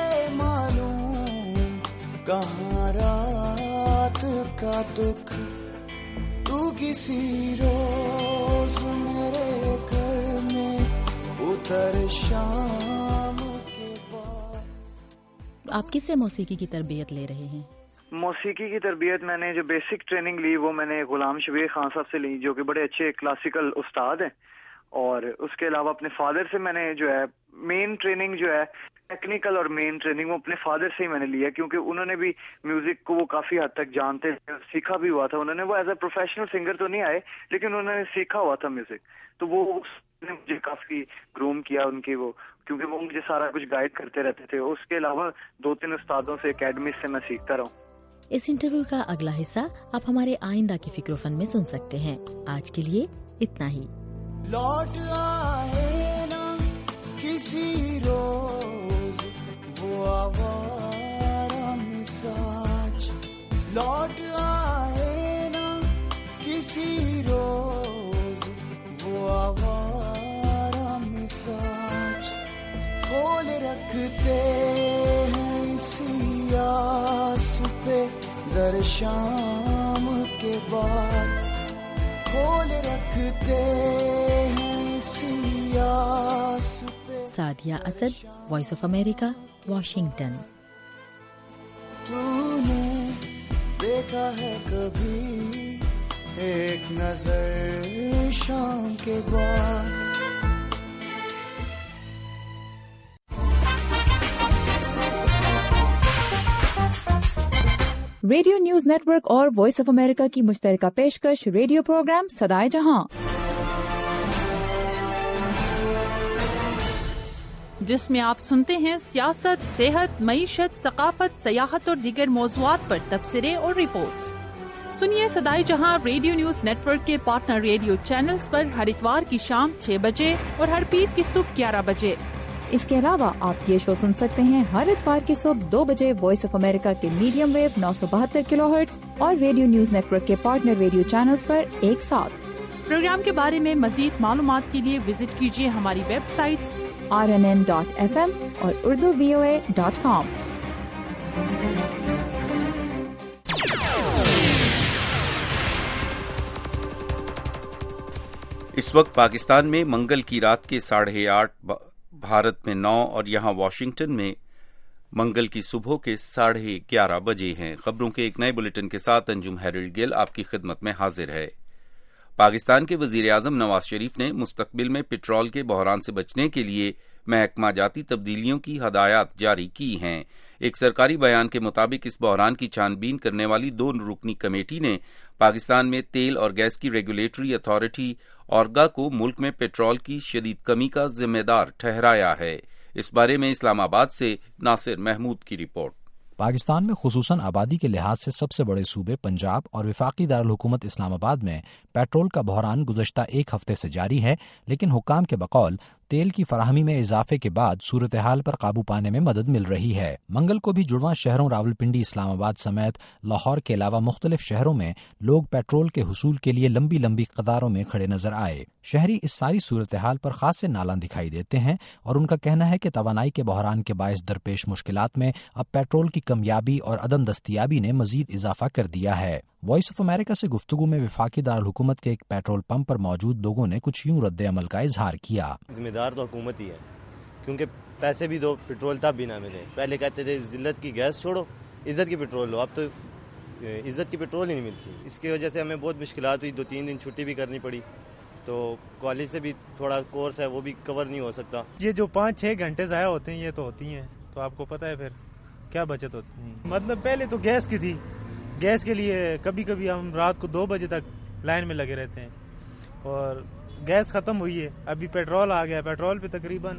معلوم کہاں رات کا دکھ. تو کسی روز میرے گھر میں اتر شام کے بعد. آپ کس سے موسیقی کی تربیت لے رہے ہیں؟ موسیقی کی تربیت میں نے جو بیسک ٹریننگ لی وہ میں نے غلام شبیر خان صاحب سے لی، جو کہ بڑے اچھے کلاسیکل استاد ہیں. اور اس کے علاوہ اپنے فادر سے میں نے جو ہے مین ٹریننگ جو ہے ٹیکنیکل اور مین ٹریننگ وہ اپنے فادر سے ہی میں نے لیا، کیونکہ انہوں نے بھی میوزک کو وہ کافی حد تک جانتے تھے، سیکھا بھی ہوا تھا. انہوں نے وہ ایز اے پروفیشنل سنگر تو نہیں آئے لیکن انہوں نے سیکھا ہوا تھا میوزک، تو وہ نے مجھے کافی گروم کیا ان کی، وہ کیونکہ وہ مجھے سارا کچھ گائیڈ کرتے رہتے تھے. اس کے علاوہ دو تین استادوں سے اکیڈمی سے میں سیکھتا رہا ہوں. اس انٹرویو کا اگلا حصہ آپ ہمارے آئندہ کی فکر و فن میں سن سکتے ہیں. آج کے لیے اتنا ہی. لوٹ آئے نا کسی روز وہ آوارہ مزاج، لوٹ آئے نا کسی روز وہ آوارہ مزاج، کھول رکھتے ہیں اسی آس پہ در شام کے بعد، کھول رکھتے ہیں اسی آس پہ. Sadia Asad, Voice of America, Washington. تو نے دیکھا ہے کبھی ایک نظر شام کے بعد. ریڈیو نیوز نیٹ ورک اور وائس آف امریکہ کی مشترکہ پیشکش ریڈیو پروگرام صدائے جہاں، جس میں آپ سنتے ہیں سیاست، صحت، معیشت، ثقافت، سیاحت اور دیگر موضوعات پر تبصرے اور رپورٹس. سنیے صدائے جہاں ریڈیو نیوز نیٹ ورک کے پارٹنر ریڈیو چینلز پر ہر اتوار کی شام چھ بجے اور ہر پیر کی صبح گیارہ بجے. اس کے علاوہ آپ یہ شو سن سکتے ہیں ہر اتوار کی صبح دو بجے وائس آف امریکہ کے میڈیم ویو نو سو بہتر کلو ہرٹز اور ریڈیو نیوز نیٹ ورک کے پارٹنر ریڈیو چینلز پر ایک ساتھ. پروگرام کے بارے میں مزید معلومات کے لیے وزٹ کیجیے ہماری websites R N N dot F M اور اردو وی او اے ڈاٹ کام. اس وقت پاکستان میں منگل کی رات کے ساڑھے آٹھ، بھارت میں نو اور یہاں واشنگٹن میں منگل کی صبح کے ساڑھے گیارہ بجے ہیں۔ خبروں کے ایک نئے بلیٹن کے ساتھ انجم ہیرلڈ گل آپ کی خدمت میں حاضر ہے۔ پاکستان کے وزیر اعظم نواز شریف نے مستقبل میں پٹرول کے بحران سے بچنے کے لیے محکمہ جاتی تبدیلیوں کی ہدایات جاری کی ہیں۔ ایک سرکاری بیان کے مطابق اس بحران کی چھان بین کرنے والی دو رکنی کمیٹی نے پاکستان میں تیل اور گیس کی ریگولیٹری اتھارٹی اورگا کو ملک میں پٹرول کی شدید کمی کا ذمہ دار ٹھہرایا ہے۔ اس بارے میں اسلام آباد سے ناصر محمود کی رپورٹ۔ پاکستان میں خصوصاً آبادی کے لحاظ سے سب سے بڑے صوبے پنجاب اور وفاقی دارالحکومت اسلام آباد میں پیٹرول کا بحران گزشتہ ایک ہفتے سے جاری ہے، لیکن حکام کے بقول تیل کی فراہمی میں اضافے کے بعد صورتحال پر قابو پانے میں مدد مل رہی ہے۔ منگل کو بھی جڑواں شہروں راولپنڈی، اسلام آباد سمیت لاہور کے علاوہ مختلف شہروں میں لوگ پیٹرول کے حصول کے لیے لمبی لمبی قطاروں میں کھڑے نظر آئے۔ شہری اس ساری صورتحال پر خاصے نالاں دکھائی دیتے ہیں اور ان کا کہنا ہے کہ توانائی کے بحران کے باعث درپیش مشکلات میں اب پیٹرول کی کمیابی اور عدم دستیابی نے مزید اضافہ کر دیا ہے۔ وائس آف امریکہ سے گفتگو میں وفاقی دارالحکومت کے ایک پیٹرول پمپ پر موجود لوگوں نے کچھ یوں رد عمل کا اظہار کیا۔ ذمہ دار تو حکومت ہی ہے، کیونکہ پیسے بھی دو، پٹرول تب بھی نہ ملے۔ پہلے کہتے تھے ذلت کی گیس چھوڑو، عزت کی پٹرول لو، اب تو عزت کی پٹرول ہی نہیں ملتی۔ اس کی وجہ سے ہمیں بہت مشکلات ہوئی، دو تین دن چھٹی بھی کرنی پڑی، تو کالج سے بھی تھوڑا کورس ہے وہ بھی کور نہیں ہو سکتا۔ یہ جو پانچ چھ گھنٹے ضائع ہوتے ہیں یہ تو ہوتی ہیں، تو آپ کو پتہ ہے پھر کیا بچت ہوتی ہے۔ مطلب پہلے تو گیس کی تھی، گیس کے لیے کبھی کبھی ہم رات کو دو بجے تک لائن میں لگے رہتے ہیں، اور گیس ختم ہوئی ہے، ابھی پیٹرول آ گیا، پیٹرول پہ تقریباً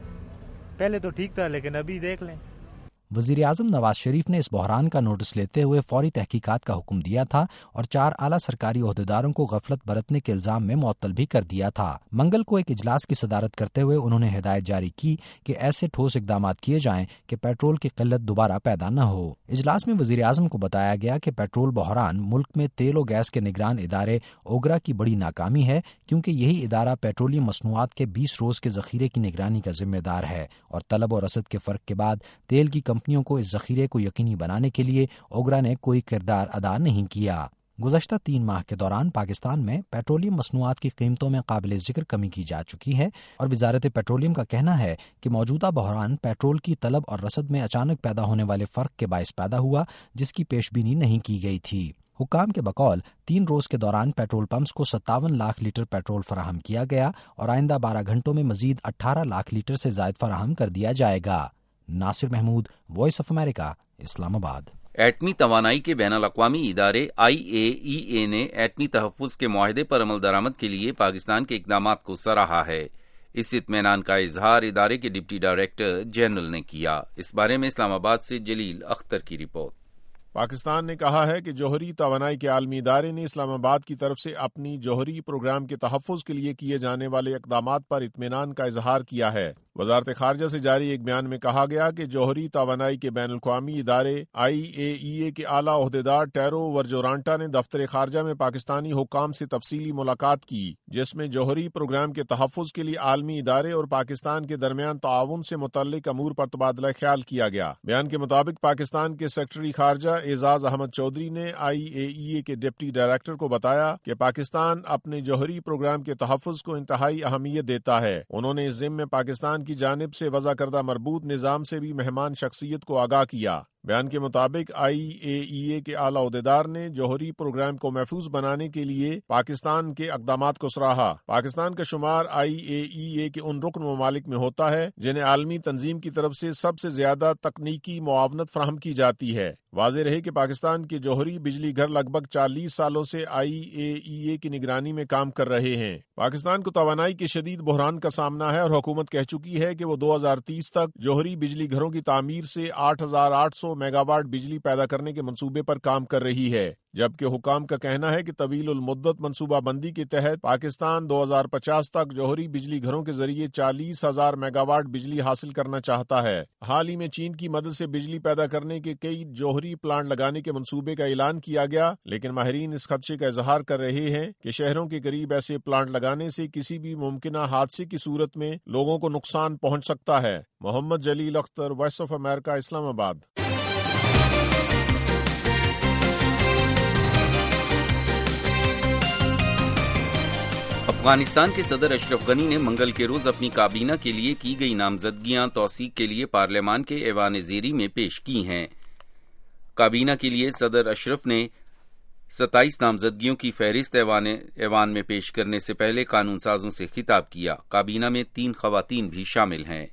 پہلے تو ٹھیک تھا لیکن ابھی دیکھ لیں۔ وزیر اعظم نواز شریف نے اس بحران کا نوٹس لیتے ہوئے فوری تحقیقات کا حکم دیا تھا اور چار اعلیٰ سرکاری عہدیداروں کو غفلت برتنے کے الزام میں معطل بھی کر دیا تھا۔ منگل کو ایک اجلاس کی صدارت کرتے ہوئے انہوں نے ہدایت جاری کی کہ ایسے ٹھوس اقدامات کیے جائیں کہ پیٹرول کی قلت دوبارہ پیدا نہ ہو۔ اجلاس میں وزیر اعظم کو بتایا گیا کہ پیٹرول بحران ملک میں تیل و گیس کے نگران ادارے اوگرا کی بڑی ناکامی ہے، کیونکہ یہی ادارہ پیٹرولیم مصنوعات کے بیس روز کے ذخیرے کی نگرانی کا ذمہ دار ہے، اور طلب اور رسد کے فرق کے بعد تیل کی کمپنیوں کو اس ذخیرے کو یقینی بنانے کے لیے اوگرا نے کوئی کردار ادا نہیں کیا۔ گزشتہ تین ماہ کے دوران پاکستان میں پیٹرولیم مصنوعات کی قیمتوں میں قابل ذکر کمی کی جا چکی ہے، اور وزارت پیٹرولیم کا کہنا ہے کہ موجودہ بحران پیٹرول کی طلب اور رسد میں اچانک پیدا ہونے والے فرق کے باعث پیدا ہوا، جس کی پیش بینی نہیں کی گئی تھی۔ حکام کے بقول تین روز کے دوران پیٹرول پمپس کو ستاون لاکھ لیٹر پیٹرول فراہم کیا گیا اور آئندہ بارہ گھنٹوں میں مزید اٹھارہ لاکھ لیٹر سے زائد فراہم کر دیا جائے گا۔ Nasir Mahmood, voice of America, Islamabad. ایٹمی توانائی کے بین الاقوامی ادارے آئی اے ای اے نے ایٹمی تحفظ کے معاہدے پر عمل درآمد کے لیے پاکستان کے اقدامات کو سراہا ہے۔ اس اطمینان کا اظہار ادارے کے ڈپٹی ڈائریکٹر جنرل نے کیا۔ اس بارے میں اسلام آباد سے جلیل اختر کی رپورٹ۔ پاکستان نے کہا ہے کہ جوہری توانائی کے عالمی ادارے نے اسلام آباد کی طرف سے اپنی جوہری پروگرام کے تحفظ کے لیے کیے جانے والے اقدامات پر اطمینان کا اظہار کیا ہے۔ وزارت خارجہ سے جاری ایک بیان میں کہا گیا کہ جوہری توانائی کے بین الاقوامی ادارے آئی اے ای اے کے اعلیٰ عہدیدار ٹیرو ورجورانٹا نے دفتر خارجہ میں پاکستانی حکام سے تفصیلی ملاقات کی، جس میں جوہری پروگرام کے تحفظ کے لیے عالمی ادارے اور پاکستان کے درمیان تعاون سے متعلق امور پر تبادلہ خیال کیا گیا۔ بیان کے مطابق پاکستان کے سیکرٹری خارجہ اعزاز احمد چودھری نے آئی اے ای اے کے ڈپٹی ڈائریکٹر کو بتایا کہ پاکستان اپنے جوہری پروگرام کے تحفظ کو انتہائی اہمیت دیتا ہے۔ انہوں نے اس ضمن میں پاکستان کی جانب سے وضع کردہ مربوط نظام سے بھی مہمان شخصیت کو آگاہ کیا۔ بیان کے مطابق آئی اے ای اے کے اعلیٰ عہدیدار نے جوہری پروگرام کو محفوظ بنانے کے لیے پاکستان کے اقدامات کو سراہا۔ پاکستان کا شمار آئی اے ای اے کے ان رکن ممالک میں ہوتا ہے جنہیں عالمی تنظیم کی طرف سے سب سے زیادہ تکنیکی معاونت فراہم کی جاتی ہے۔ واضح رہے کہ پاکستان کے جوہری بجلی گھر لگ بھگ چالیس سالوں سے آئی اے ای اے کی نگرانی میں کام کر رہے ہیں۔ پاکستان کو توانائی کے شدید بحران کا سامنا ہے اور حکومت کہہ چکی ہے کہ وہ دو ہزار تیس تک جوہری بجلی گھروں کی تعمیر سے آٹھ ہزار آٹھ سو میگا واٹ بجلی پیدا کرنے کے منصوبے پر کام کر رہی ہے، جبکہ حکام کا کہنا ہے کہ طویل المدت منصوبہ بندی کے تحت پاکستان دو ہزار پچاس تک جوہری بجلی گھروں کے ذریعے چالیس ہزار میگا واٹ بجلی حاصل کرنا چاہتا ہے۔ حال ہی میں چین کی مدد سے بجلی پیدا کرنے کے کئی جوہری پلانٹ لگانے کے منصوبے کا اعلان کیا گیا، لیکن ماہرین اس خدشے کا اظہار کر رہے ہیں کہ شہروں کے قریب ایسے پلانٹ لگانے سے کسی بھی ممکنہ حادثے کی صورت میں لوگوں کو نقصان پہنچ سکتا ہے۔ Muhammad Jalil Akhtar, voice of America, Islamabad. Afghanistan کے صدر اشرف غنی نے منگل کے روز اپنی کابینہ کے لیے کی گئی نامزدگیاں توثیق کے لیے پارلیمان کے ایوان زیری میں پیش کی ہیں۔ کابینہ کے لیے صدر اشرف نے ستائیس نامزدگیوں کی فہرست ایوان میں پیش کرنے سے پہلے قانون سازوں سے خطاب کیا۔ کابینہ میں تین خواتین بھی شامل ہیں۔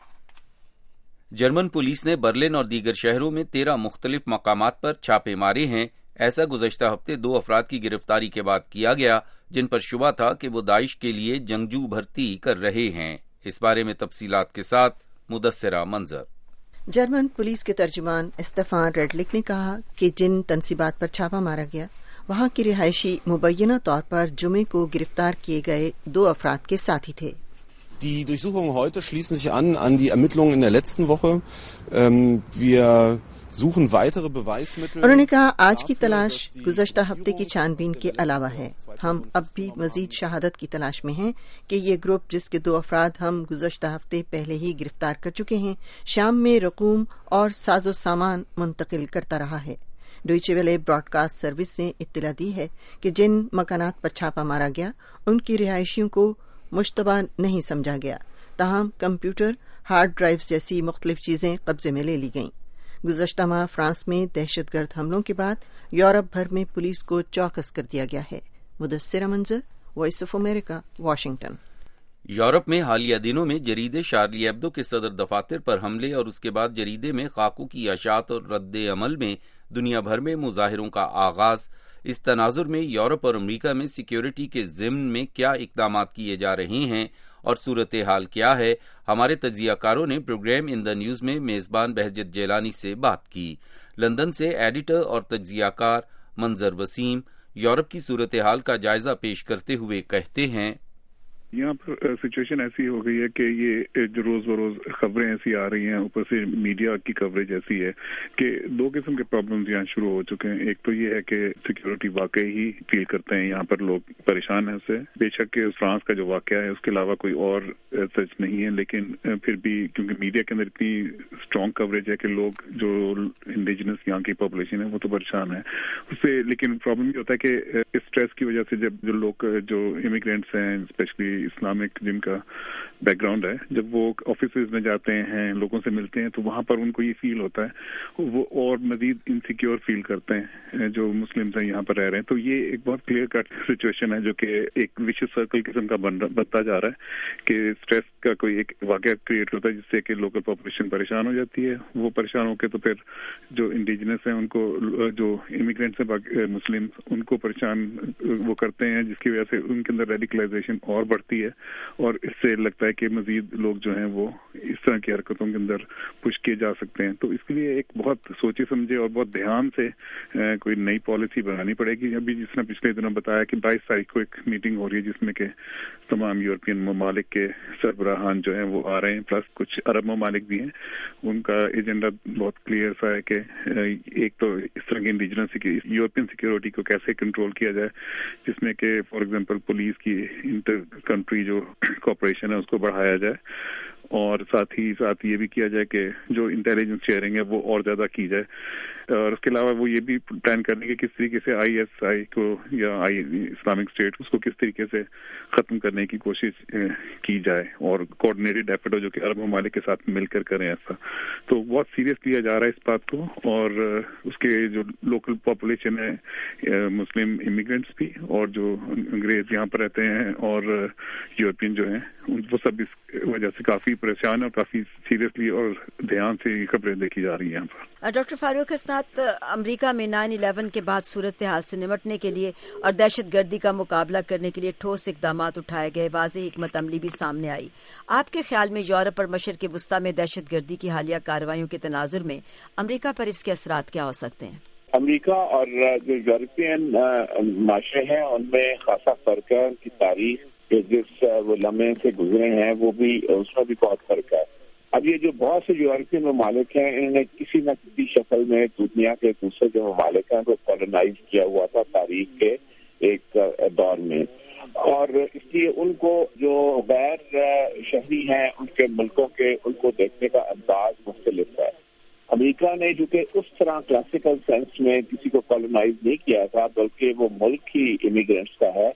جرمن پولیس نے برلن اور دیگر شہروں میں تیرہ مختلف مقامات پر چھاپے مارے ہیں۔ ایسا گزشتہ ہفتے دو افراد کی گرفتاری کے بعد کیا گیا جن پر شبہ تھا کہ وہ داعش کے لیے جنگجو بھرتی کر رہے ہیں۔ اس بارے میں تفصیلات کے ساتھ مدثرہ منظر۔ جرمن پولیس کے ترجمان اسٹیفان ریڈلک نے کہا کہ جن تنصیبات پر چھاپا مارا گیا وہاں کی رہائشی مبینہ طور پر جمعے کو گرفتار کیے گئے دو افراد کے ساتھی تھے۔ Die Durchsuchungen heute schließen sich an an die Ermittlungen in der letzten Woche. Ähm, wir suchen weitere Beweismittel. انہوں نے کہا آج کی تلاش گزشتہ ہفتے کی چھان بین کے علاوہ ہے۔ ہم اب بھی مزید شہادت کی تلاش میں ہیں کہ یہ گروپ جس کے دو افراد ہم گزشتہ ہفتے پہلے ہی گرفتار کر چکے ہیں شام میں رقوم اور ساز و سامان منتقل کرتا رہا ہے۔ ڈوئچے ویلے براڈ کاسٹ سروس نے اطلاع دی ہے کہ جن مکانات پر چھاپا مارا گیا ان کی رہائشیوں کو مشتبہ نہیں سمجھا گیا، تاہم کمپیوٹر، ہارڈ ڈرائیوز جیسی مختلف چیزیں قبضے میں لے لی گئیں۔ گزشتہ ماہ فرانس میں دہشت گرد حملوں کے بعد یورپ بھر میں پولیس کو چوکس کر دیا گیا ہے۔ Mudassira Manzar, voice of America, Washington. Europe میں حالیہ دنوں میں جریدے شارلی ایبدو کے صدر دفاتر پر حملے اور اس کے بعد جریدے میں خاکوں کی اشاعت اور رد عمل میں دنیا بھر میں مظاہروں کا آغاز۔ اس تناظر میں یورپ اور امریکہ میں سیکیورٹی کے ضمن میں کیا اقدامات کیے جا رہے ہیں اور صورتحال کیا ہے، ہمارے تجزیہ کاروں نے پروگرام ان دا نیوز میں میزبان بہجت جیلانی سے بات کی۔ لندن سے ایڈیٹر اور تجزیہ کار منظر وسیم یورپ کی صورتحال کا جائزہ پیش کرتے ہوئے کہتے ہیں، یہاں پر سچویشن ایسی ہو گئی ہے کہ یہ جو روز بروز خبریں ایسی آ رہی ہیں، اوپر سے میڈیا کی کوریج ایسی ہے کہ دو قسم کے پرابلمز یہاں شروع ہو چکے ہیں۔ ایک تو یہ ہے کہ سیکیورٹی واقعی ہی فیل کرتے ہیں یہاں پر لوگ پریشان ہیں اس سے، بے شک کہ فرانس کا جو واقعہ ہے اس کے علاوہ کوئی اور سچ نہیں ہے، لیکن پھر بھی کیونکہ میڈیا کے اندر اتنی اسٹرانگ کوریج ہے کہ لوگ جو انڈیجنس یہاں کی پاپولیشن ہے وہ تو پریشان ہے اس سے۔ لیکن پرابلم یہ ہوتا ہے کہ اس اسٹریس کی وجہ سے جب جو لوگ جو امیگرینٹس ہیں اسپیشلی اسلامک جن کا بیک گراؤنڈ ہے، جب وہ آفیسز میں جاتے ہیں لوگوں سے ملتے ہیں تو وہاں پر ان کو یہ فیل ہوتا ہے وہ اور مزید انسیکیور فیل کرتے ہیں جو مسلمز ہیں یہاں پر رہ رہے ہیں۔ تو یہ ایک بہت کلیئر کٹ سچویشن ہے جو کہ ایک وشیس سرکل قسم کا بنتا جا رہا ہے کہ اسٹریس کا کوئی ایک واقعہ کریٹ ہوتا ہے جس سے کہ لوکل پاپولیشن پریشان ہو جاتی ہے، وہ پریشان ہو کے تو پھر جو انڈیجنس ہیں ان کو، جو امیگرینٹس ہیں مسلم، ان کو پریشان وہ کرتے ہیں، جس کی وجہ سے ان کے اندر ریڈیکلائزیشن اور بڑھتی ہے اور اس سے لگتا ہے کہ مزید لوگ جو ہیں وہ اس طرح کی حرکتوں کے اندر پش کیے جا سکتے ہیں۔ تو اس کے لیے ایک بہت سوچے سمجھے اور بہت دھیان سے کوئی نئی پالیسی بنانی پڑے گی۔ ابھی جس نے پچھلے دنوں بتایا کہ بائیس تاریخ کو ایک میٹنگ ہو رہی ہے جس میں کہ تمام یورپین ممالک کے سربراہان جو ہیں وہ آ رہے ہیں، پلس کچھ عرب ممالک بھی ہیں۔ ان کا ایجنڈا بہت کلیئر سا ہے کہ ایک تو اس طرح کی انڈیجنس یورپین سیکیورٹی کو کیسے کنٹرول کیا جائے، جس میں کہ فار ایگزامپل پولیس کی انٹر کنٹری جو کوپریشن ہے اس کو بڑھایا جائے، اور ساتھ ہی ساتھ یہ بھی کیا جائے کہ جو انٹیلیجنس شیئرنگ ہے وہ اور زیادہ کی جائے، اور اس کے علاوہ وہ یہ بھی پلان کرنے کے کس طریقے سے آئی ایس آئی کو یا آئی اسلامک اسٹیٹ اس کو کس طریقے سے ختم کرنے کی کوشش کی جائے اور کوآرڈینیٹڈ ایفرٹ ہو جو کہ عرب ممالک کے ساتھ مل کر کریں ایسا۔ تو بہت سیریس لیا جا رہا ہے اس بات کو، اور اس کے جو لوکل پاپولیشن ہے مسلم امیگرینٹس بھی اور جو انگریز یہاں پر رہتے ہیں اور یورپین جو ہیں وہ سب اس وجہ سے کافی پریشان اور کافی سیریسلی اور دھیان سے خبریں دیکھی جا رہی ہیں یہاں پر۔ ڈاکٹر فاروق حسنات، امریکہ میں نائن الیون کے بعد صورتحال سے نمٹنے کے لیے اور دہشت گردی کا مقابلہ کرنے کے لیے ٹھوس اقدامات اٹھائے گئے، واضح حکمت عملی بھی سامنے آئی۔ آپ کے خیال میں یورپ اور مشرق وسطیٰ میں دہشت گردی کی حالیہ کارروائیوں کے تناظر میں امریکہ پر اس کے اثرات کیا ہو سکتے ہیں؟ امریکہ اور جو یورپین معاشرے ہیں ان میں خاصا فرق ہے، ان کی تاریخ جس وہ لمحے سے گزرے ہیں وہ بھی اس میں بھی بہت فرق ہے۔ اب یہ جو بہت سے یورپین ممالک ہیں انہوں نے کسی نہ کسی شکل میں دنیا کے دوسرے جو ممالک ہیں وہ کالونائز کیا ہوا تھا تاریخ کے ایک دور میں، اور اس لیے ان کو جو غیر شہری ہیں ان کے ملکوں کے ان کو دیکھنے کا انداز مختلف ہے۔ امریکہ نے جو کہ اس طرح کلاسیکل سینس میں کسی کو کالونائز نہیں کیا تھا بلکہ وہ ملک ہی امیگرینٹس کا ہے،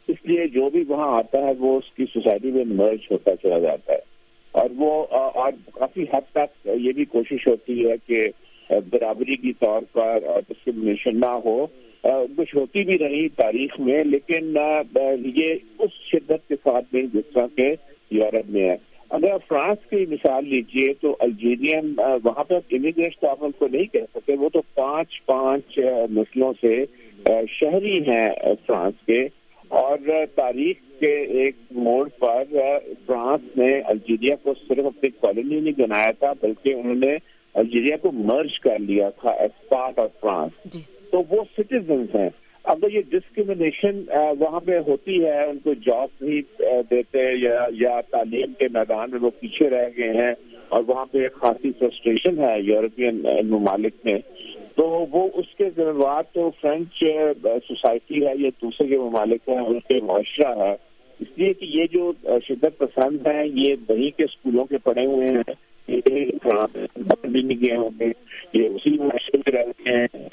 اس لیے جو بھی وہاں آتا ہے وہ اس کی سوسائٹی میں مرج ہوتا چلا جاتا ہے. اور وہ اور کافی حد تک یہ بھی کوشش ہوتی ہے کہ برابری کی طور پر ڈسکرمنیشن نہ ہو. کچھ ہوتی بھی رہی تاریخ میں، لیکن یہ اس شدت کے ساتھ نہیں جس طرح کے یورپ میں ہے. اگر فرانس کی مثال لیجئے تو الجیرین وہاں پہ امیگریٹس تو آپ ان کو نہیں کہہ سکتے، وہ تو پانچ پانچ نسلوں سے شہری ہیں فرانس کے. اور تاریخ کے ایک موڑ پر فرانس نے الجیریا کو صرف اپنی کالونی نہیں بنایا تھا، بلکہ انہوں نے الجیریا کو مرج کر لیا تھا ایز پارٹ آف فرانس. تو وہ سٹیزنز ہیں. اگر یہ ڈسکرمنیشن وہاں پہ ہوتی ہے، ان کو جاب نہیں دیتے یا یا تعلیم کے میدان میں وہ پیچھے رہ گئے ہیں، اور وہاں پہ ایک خاصی فرسٹریشن ہے یورپین ممالک میں، تو وہ اس کے ذمہ دار تو فرینچ سوسائٹی ہے یا دوسرے کے ممالک ہیں، ان کے معاشرہ ہے. اس لیے کہ یہ جو شدت پسند ہیں یہ وہیں کے اسکولوں کے پڑھے ہوئے ہیں، یہ بھی نہیں گئے ہوں گے، یہ اسی معاشرے میں رہتے ہیں،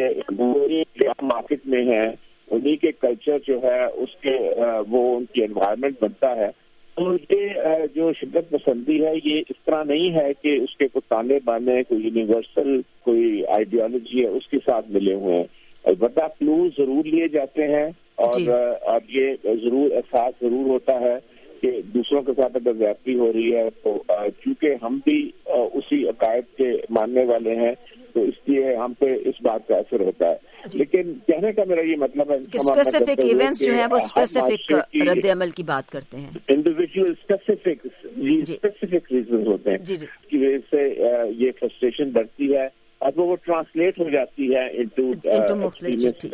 یہ مارکیٹ میں ہے، انہیں کے کلچر جو ہے اس کے وہ ان کی انوائرمنٹ بنتا ہے. تو یہ جو شدت پسندی ہے یہ اس طرح نہیں ہے کہ اس کے کوئی تانے بانے، کوئی یونیورسل کوئی آئیڈیالوجی ہے اس کے ساتھ ملے ہوئے ہیں. البتہ کلو ضرور لیے جاتے ہیں، اور اب یہ ضرور احساس ضرور ہوتا ہے کہ دوسروں کے ساتھ اگر زیادتی ہو رہی ہے تو چونکہ ہم بھی اسی عقائد کے ماننے والے ہیں تو اس لیے ہم پہ اس بات کا اثر ہوتا ہے. لیکن کہنے کا میرا یہ مطلب ہے اسپیسیفک ایونٹس جو ہیں وہ اسپیسیفک رد عمل کی بات کرتے ہیں، انڈیویجول اسپیسیفک اسپیسیفک ریزنز ہوتے ہیں جس کی وجہ سے یہ فرسٹریشن بڑھتی ہے اور وہ ٹرانسلیٹ ہو جاتی ہے انٹو ایکسٹریمسٹ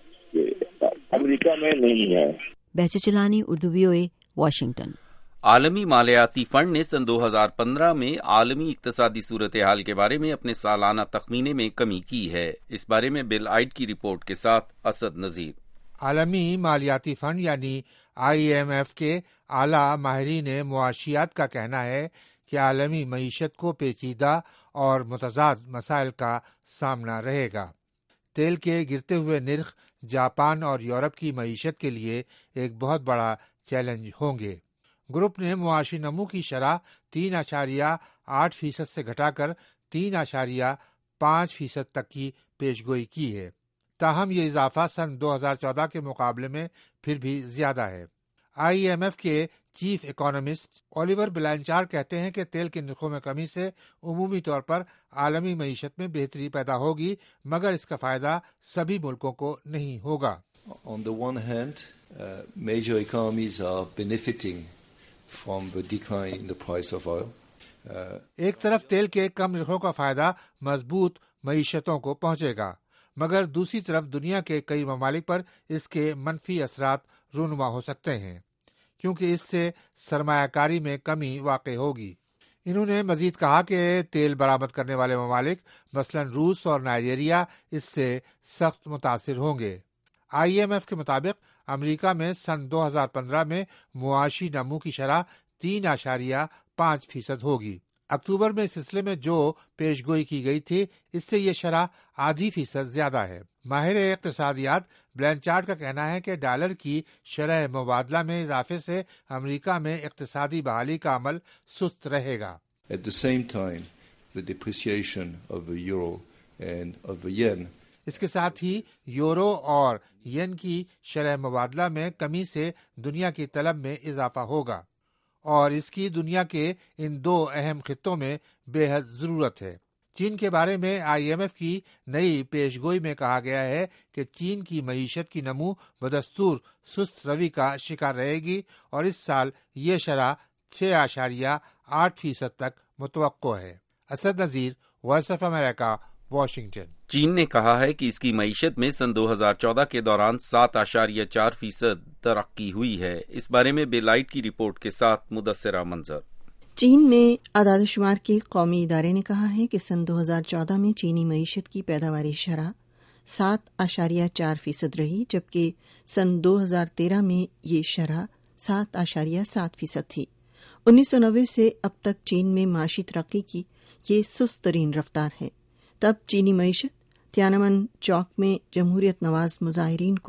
ایکٹس. امریکہ میں نہیں ہے. بہچہ چلانی، اردو وی او اے، واشنگٹن. عالمی مالیاتی فنڈ نے سن دو ہزار پندرہ میں عالمی اقتصادی صورتحال کے بارے میں اپنے سالانہ تخمینے میں کمی کی ہے. اس بارے میں بل آئٹ کی رپورٹ کے ساتھ اسد نذیر. عالمی مالیاتی فنڈ یعنی آئی ایم ایف کے اعلیٰ ماہرین معاشیات کا کہنا ہے کہ عالمی معیشت کو پیچیدہ اور متضاد مسائل کا سامنا رہے گا. تیل کے گرتے ہوئے نرخ جاپان اور یورپ کی معیشت کے لیے ایک بہت بڑا چیلنج ہوں گے. گروپ نے معاشی نمو کی شرح تین اشاریہ آٹھ فیصد سے گھٹا کر تین اشاریہ پانچ فیصد تک کی پیشگوئی کی ہے. تاہم یہ اضافہ سن دو ہزار چودہ کے مقابلے میں پھر بھی زیادہ ہے. آئی ایم ایف کے چیف اکانومسٹ اولیور بلانچار کہتے ہیں کہ تیل کے نرخوں میں کمی سے عمومی طور پر عالمی معیشت میں بہتری پیدا ہوگی، مگر اس کا فائدہ سبھی ملکوں کو نہیں ہوگا. On the one hand, uh, major economies are benefiting from the decline in the price of oil. Uh, ایک طرف تیل کے کم نرخوں کا فائدہ مضبوط معیشتوں کو پہنچے گا، مگر دوسری طرف دنیا کے کئی ممالک پر اس کے منفی اثرات رونما ہو سکتے ہیں، کیونکہ اس سے سرمایہ کاری میں کمی واقع ہوگی. انہوں نے مزید کہا کہ تیل برآمد کرنے والے ممالک مثلاً روس اور نائجیریا اس سے سخت متاثر ہوں گے. آئی ایم ایف کے مطابق امریکہ میں سن دو ہزار پندرہ میں معاشی نمو کی شرح تین اشاریہ پانچ فیصد ہوگی. اکتوبر میں اس سلسلے میں جو پیش گوئی کی گئی تھی اس سے یہ شرح آدھی فیصد زیادہ ہے. ماہر اقتصادیات بلانچارڈ کا کہنا ہے کہ ڈالر کی شرح مبادلہ میں اضافے سے امریکہ میں اقتصادی بحالی کا عمل سست رہے گا. At the same time, the depreciation of the euro and of the yen. اس کے ساتھ ہی یورو اور ین کی شرح مبادلہ میں کمی سے دنیا کی طلب میں اضافہ ہوگا، اور اس کی دنیا کے ان دو اہم خطوں میں بے حد ضرورت ہے. چین کے بارے میں آئی ایم ایف کی نئی پیش گوئی میں کہا گیا ہے کہ چین کی معیشت کی نمو بدستور سست روی کا شکار رہے گی، اور اس سال یہ شرح چھ اشاریہ آٹھ فیصد تک متوقع ہے. Asad Nazir, voice of America, Washington. چین نے کہا ہے کہ اس کی معیشت میں سن دو ہزار چودہ کے دوران سات اشاریہ چار فیصد ترقی ہوئی ہے. اس بارے میں بے لائٹ کی رپورٹ کے ساتھ مدثرہ منظر. چین میں اعداد و شمار کے قومی ادارے نے کہا ہے کہ سن دو ہزار چودہ میں چینی معیشت کی پیداواری شرح سات اشاریہ چار فیصد رہی، جبکہ سن دو ہزار تیرہ میں یہ شرح سات اشاریہ سات فیصد تھی. انیس سو نوے سے اب تک چین میں معاشی ترقی کی یہ سست ترین رفتار ہے. تب چینی معیشت تیانمن چوک میں جمہوریت نواز مظاہرین کو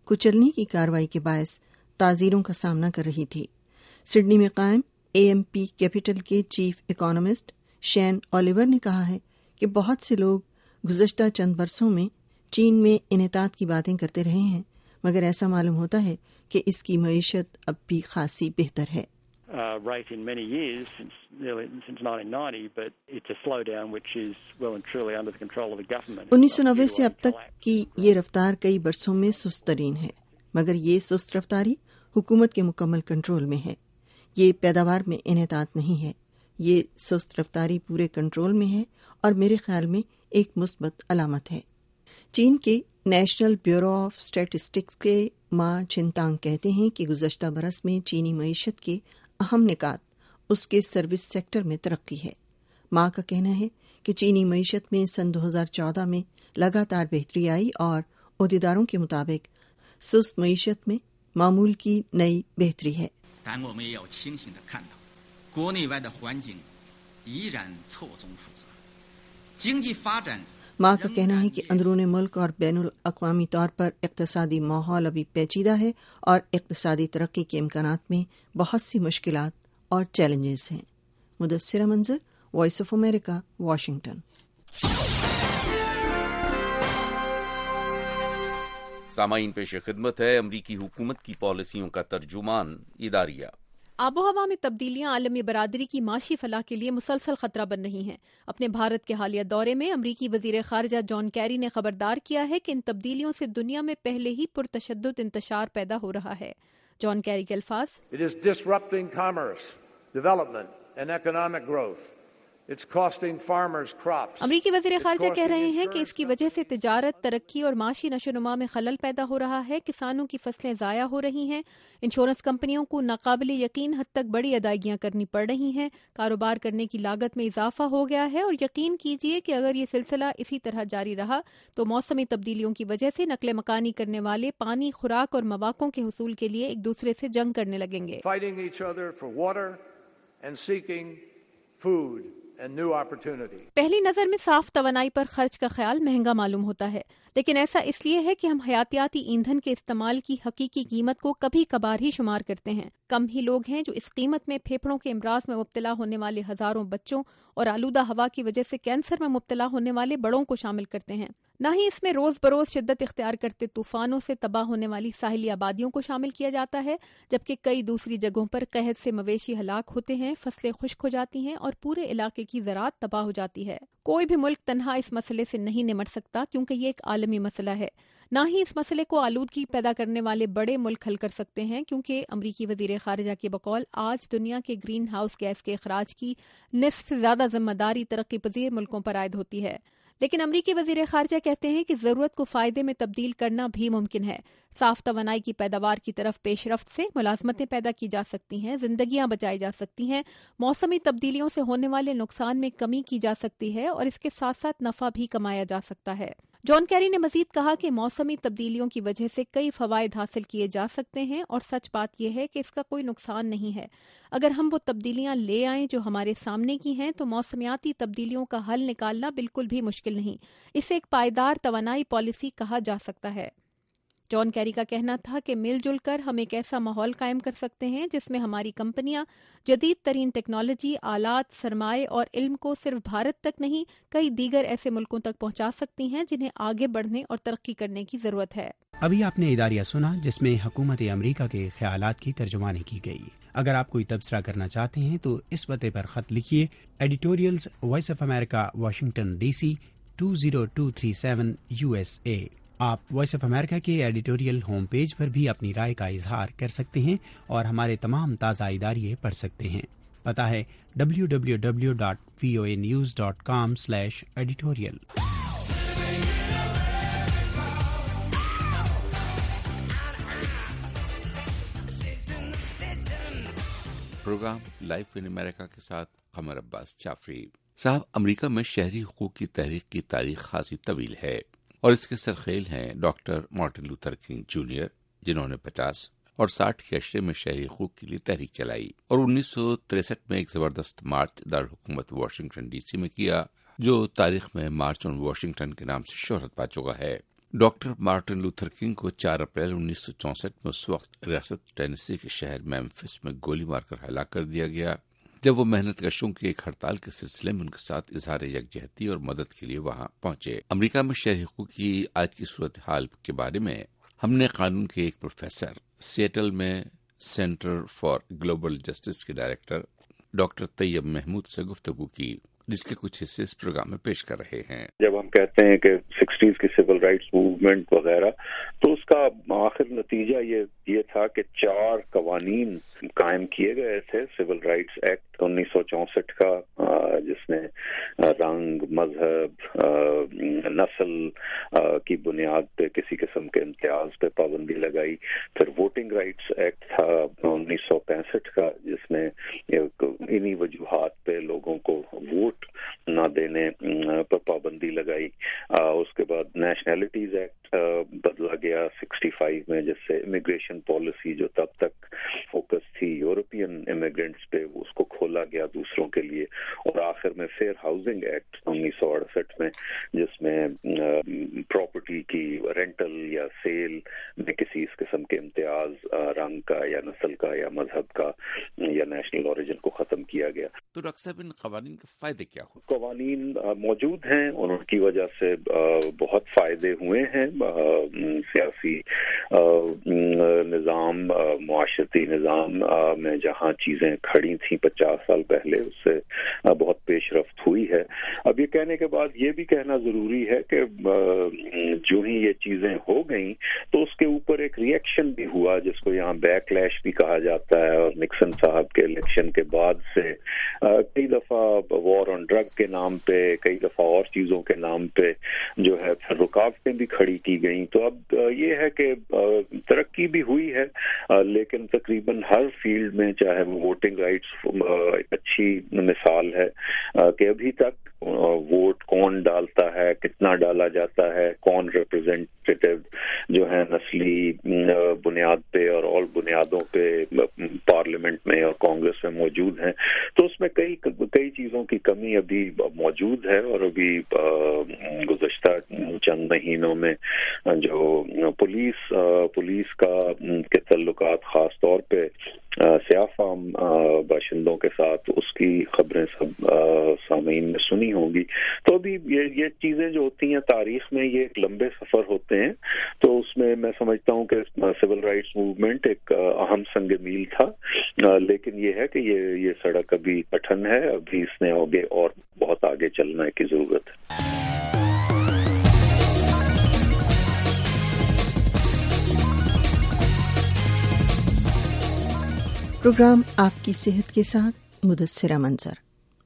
कुचलने की कार्रवाई के बायस ताज़ीरों का सामना कर रही थी। सिडनी में कायम ए एम पी कैपिटल के चीफ इकोनॉमिस्ट शैन ओलिवर ने कहा है कि बहुत से लोग गुज़श्ता चंद बरसों में चीन में इनेतात की बातें करते रहे हैं, मगर ऐसा मालूम होता है कि इसकी मईशत अब भी खासी बेहतर है। Uh, rate in many years since nearly since nineteen ninety, but it's a slowdown which is well and truly under the control of the government. उन्नीस सौ नब्बे से अब तक की ये रफ्तार कई बरसों में सुस्त तरीन है, मगर ये सुस्त रफ्तारी हुकूमत के मुकम्मल कंट्रोल में है। ये पैदावार में इनेतात नहीं है, ये सुस्त रफ्तारी पूरे कंट्रोल में है और मेरे ख्याल में एक मुस्बत अलामत है। चीन के नेशनल ब्यूरो ऑफ स्टैटिस्टिक्स के मा छिनतांग कहते हैं कि गुज़श्ता बरस में चीनी मईशत के अहम निकात उसके सर्विस सेक्टर में तरक्की है। मां का कहना है कि चीनी मईशत में सन दो हज़ार चौदह में लगातार बेहतरी आई और ओहदेदारों के मुताबिक सुस्त मईशत में मामूल की नई बेहतरी है। मां का कहना है कि अंदरूनी मुल्क और बैनुल अक़वामी तौर पर इक़्तिसादी माहौल अभी पेचीदा है और इक़्तिसादी तरक्की के इम्कानात में बहुत सी मुश्किलात और चैलेंजेस हैं। Mudassira Manzar, voice of America, Washington. सामाईन पेश खिदमत है अमरीकी हुकूमत की पॉलिसियों का तर्जुमान इदारिया। आबो हवा में तब्दीलियां आलमी बरादरी की माशी फलाह के लिए मुसलसल खतरा बन रही हैं। अपने भारत के हालिया दौरे में अमरीकी वजीर खारजा जॉन कैरी ने खबरदार किया है कि इन तब्दीलियों से दुनिया में पहले ही पुरतशद्दुद इंतशार पैदा हो रहा है। जॉन कैरी के अल्फाज, It is disrupting commerce, development and economic growth. It's costing farmers crops. अमरीकी वज़ीर ख़ारजा कह रहे हैं कि इसकी वजह से तिजारत, तरक्की और माशी नशोनुमा में खलल पैदा हो रहा है। किसानों की फसलें ज़ाया हो रही हैं। इंश्योरेंस कंपनियों को नाकाबिले यकीन हद तक बड़ी अदायगियां करनी पड़ रही हैं। कारोबार करने की लागत में इजाफा हो गया है और यकीन कीजिए कि अगर ये सिलसिला इसी तरह जारी रहा तो मौसमी तब्दीलियों की वजह से नकले मकानी करने वाले पानी, खुराक और मवाक़ों के हुसूल के लिए एक दूसरे से जंग करने लगेंगे। Fighting each other for water and seeking food. पहली नजर में साफ तवानाई पर खर्च का ख्याल महंगा मालूम होता है, लेकिन ऐसा इसलिए है कि हम हयातियाती ईंधन के इस्तेमाल की हकीकी कीमत को कभी कभार ही शुमार करते हैं। कम ही लोग हैं जो इस कीमत में फेफड़ों के इमराज में मुब्तला होने वाले हजारों बच्चों और आलूदा हवा की वजह से कैंसर में मुब्तला होने वाले बड़ों को शामिल करते हैं। न ही इसमें रोज बरोज शिद्दत इख्तियार करते तूफानों से तबाह होने वाली साहिली आबादियों को शामिल किया जाता है, जबकि कई दूसरी जगहों पर कहत से मवेशी हलाक होते हैं, फसलें खुश्क हो जाती हैं और पूरे इलाके की ज़राअत तबाह हो जाती है। कोई भी मुल्क तन्हा इस मसले से नहीं निमट सकता क्योंकि ये एक आलमी मसला है। न ही इस मसले को आलूदगी पैदा करने वाले बड़े मुल्क हल कर सकते हैं, क्योंकि अमरीकी वजीर खारजा के बकौल आज दुनिया के ग्रीन हाउस गैस के अखराज की निस्फ से ज्यादा जिम्मेदारी तरक्की पजीर मुल्कों पर आयद होती है। लेकिन अमरीकी वजीर खारजा कहते हैं कि जरूरत को फायदे में तब्दील करना भी मुमकिन है। साफ तवानाई की पैदावार की तरफ पेशरफ्त से मुलाजमतें पैदा की जा सकती हैं, जिंदगियां बचाई जा सकती हैं, मौसमी तब्दीलियों से होने वाले नुकसान में कमी की जा सकती है और इसके साथ साथ नफा भी कमाया जा सकता है। जॉन कैरी ने मजीद कहा कि मौसमी तब्दीलियों की वजह से कई फवायद हासिल किए जा सकते हैं और सच बात यह है कि इसका कोई नुकसान नहीं है। अगर हम वो तब्दीलियां ले आएं जो हमारे सामने की हैं तो मौसमियाती तब्दीलियों का हल निकालना बिल्कुल भी मुश्किल नहीं। इसे एक पायदार तवानाई पॉलिसी कहा जा सकता है। जॉन कैरी का कहना था कि मिलजुल कर हम एक ऐसा माहौल कायम कर सकते हैं जिसमें हमारी कंपनियां जदीद तरीन टेक्नोलॉजी, आलात, सरमाए और इल्म को सिर्फ भारत तक नहीं कई दीगर ऐसे मुल्कों तक पहुंचा सकती हैं जिन्हें आगे बढ़ने और तरक्की करने की जरूरत है। अभी आपने इदारिया सुना जिसमें हुकूमत अमरीका के ख्यालात की तर्जुमानी की गई। अगर आप कोई तबसरा करना चाहते हैं तो इस पते पर खत लिखिए, editorials, voice of America, Washington DC two zero two three seven USA. आप वॉइस ऑफ अमेरिका के एडिटोरियल होम पेज पर भी अपनी राय का इजहार कर सकते हैं और हमारे तमाम ताज़ा इदारिये पढ़ सकते हैं। पता है W W W dot V O A news dot com slash editorial. Programme life in America के साथ कमर अब्बास जाफरी साहब। अमेरिका में शहरी हुकूक की तहरीक की तारीख खासी तवील है और इसके सरखेल हैं doctor Martin Luther King junior, जिन्होंने पचास और साठ के अशरे में शहरी हुकूक के लिए तहरीक चलाई और उन्नीस सौ तिरसठ में एक जबरदस्त मार्च दारुल हुकूमत वाशिंगटन डीसी में किया, जो तारीख में मार्च ऑन वाशिंगटन के नाम से शोहरत पा चुका है। ڈاکٹر مارٹن لوتھر کنگ کو چار اپریل انیس سو چونسٹھ میں اس وقت ریاست ٹینیسی کے شہر میمفس میں گولی مار کر ہلاک کر دیا گیا جب وہ محنت کشوں کی ایک ہڑتال کے سلسلے میں ان کے ساتھ اظہار یکجہتی اور مدد کے لیے وہاں پہنچے۔ امریکہ میں شہری حقوق کی آج کی صورتحال کے بارے میں ہم نے قانون کے ایک پروفیسر، سیٹل میں سینٹر فار گلوبل جسٹس کے ڈائریکٹر ڈاکٹر طیب محمود سے گفتگو کی، جس کے کچھ حصے اس پروگرام میں پیش کر رہے ہیں۔ جب ہم کہتے ہیں کہ سکسٹیز کی سول رائٹس موومنٹ وغیرہ، تو اس کا آخر نتیجہ یہ یہ تھا کہ چار قوانین قائم کیے گئے تھے۔ سول رائٹس ایکٹ انیس سو چونسٹھ کا، جس نے رنگ، مذہب، نسل کی بنیاد پہ کسی قسم کے امتیاز پہ پابندی لگائی۔ پھر ووٹنگ رائٹس ایکٹ تھا انیس سو پینسٹھ کا، جس نے انہی وجوہات پہ لوگوں کو ووٹ نہ دینے پر پابندی لگائی۔ اس کے بعد نیشنلٹیز ایکٹ بدلا گیا سکسٹی فائیو میں، جس سے امیگریشن پالیسی جو تب تک فوکس تھی یورپین امیگرینٹس پہ، اس کو کھولا گیا دوسروں کے لیے۔ اور آخر میں فیئر ہاؤسنگ ایکٹ انیس سو اڑسٹھ میں، جس میں پراپرٹی کی رینٹل یا سیل میں کسی اس قسم کے امتیاز رنگ کا یا نسل کا یا مذہب کا یا نیشنل اوریجن کو ختم کیا گیا۔ تو ڈاکٹر صاحب، ان قوانین کے فائدے کیا ہوئے؟ قوانین موجود ہیں اور ان کی وجہ سے بہت فائدے ہوئے ہیں۔ سیاسی نظام، معاشرتی نظام میں جہاں چیزیں کھڑی تھیں پچاس سال پہلے، اس سے بہت پیش رفت ہوئی ہے۔ اب یہ کہنے کے بعد یہ بھی کہنا ضروری ہے کہ جو ہی یہ چیزیں ہو گئیں تو اس کے اوپر ایک ری ایکشن بھی ہوا، جس کو یہاں بیک لیش بھی کہا جاتا ہے۔ اور نکسن صاحب کے الیکشن کے بعد سے کئی دفعہ وار آن ڈرگ کے نام پہ، کئی دفعہ اور چیزوں کے نام پہ جو ہے رکاوٹیں بھی کھڑی کی گئیں۔ تو اب یہ ہے کہ ترقی بھی ہوئی ہے، لیکن تقریباً ہر فیلڈ میں، چاہے وہ ووٹنگ رائٹس ایک اچھی مثال ہے کہ ابھی تک ووٹ کون ڈالتا ہے، کتنا ڈالا جاتا ہے، کون ریپرزینٹیٹیو جو ہے نسلی بنیاد پہ اور اور بنیادوں پہ پارلیمنٹ میں اور کانگریس میں موجود ہیں۔ تو اس میں کئی کئی چیزوں کی کمی ابھی موجود ہے، اور ابھی گزشتہ چند مہینوں میں جو پولیس پولیس کا کے تعلقات خاص طور پہ سیاہ فام باشندوں کے ساتھ، اس کی خبریں سب سامعین نے سنی ہوں گی۔ تو ابھی یہ یہ چیزیں جو ہوتی ہیں تاریخ میں، یہ ایک لمبے سفر ہوتے ہیں۔ تو اس میں میں سمجھتا ہوں کہ سول رائٹس موومنٹ ایک اہم سنگ میل تھا، لیکن یہ ہے کہ یہ یہ سڑک ابھی کٹھن ہے، ابھی اس نے آگے اور بہت آگے چلنے کی ضرورت ہے۔ پروگرام آپ کی صحت کے ساتھ مدثرہ منظر۔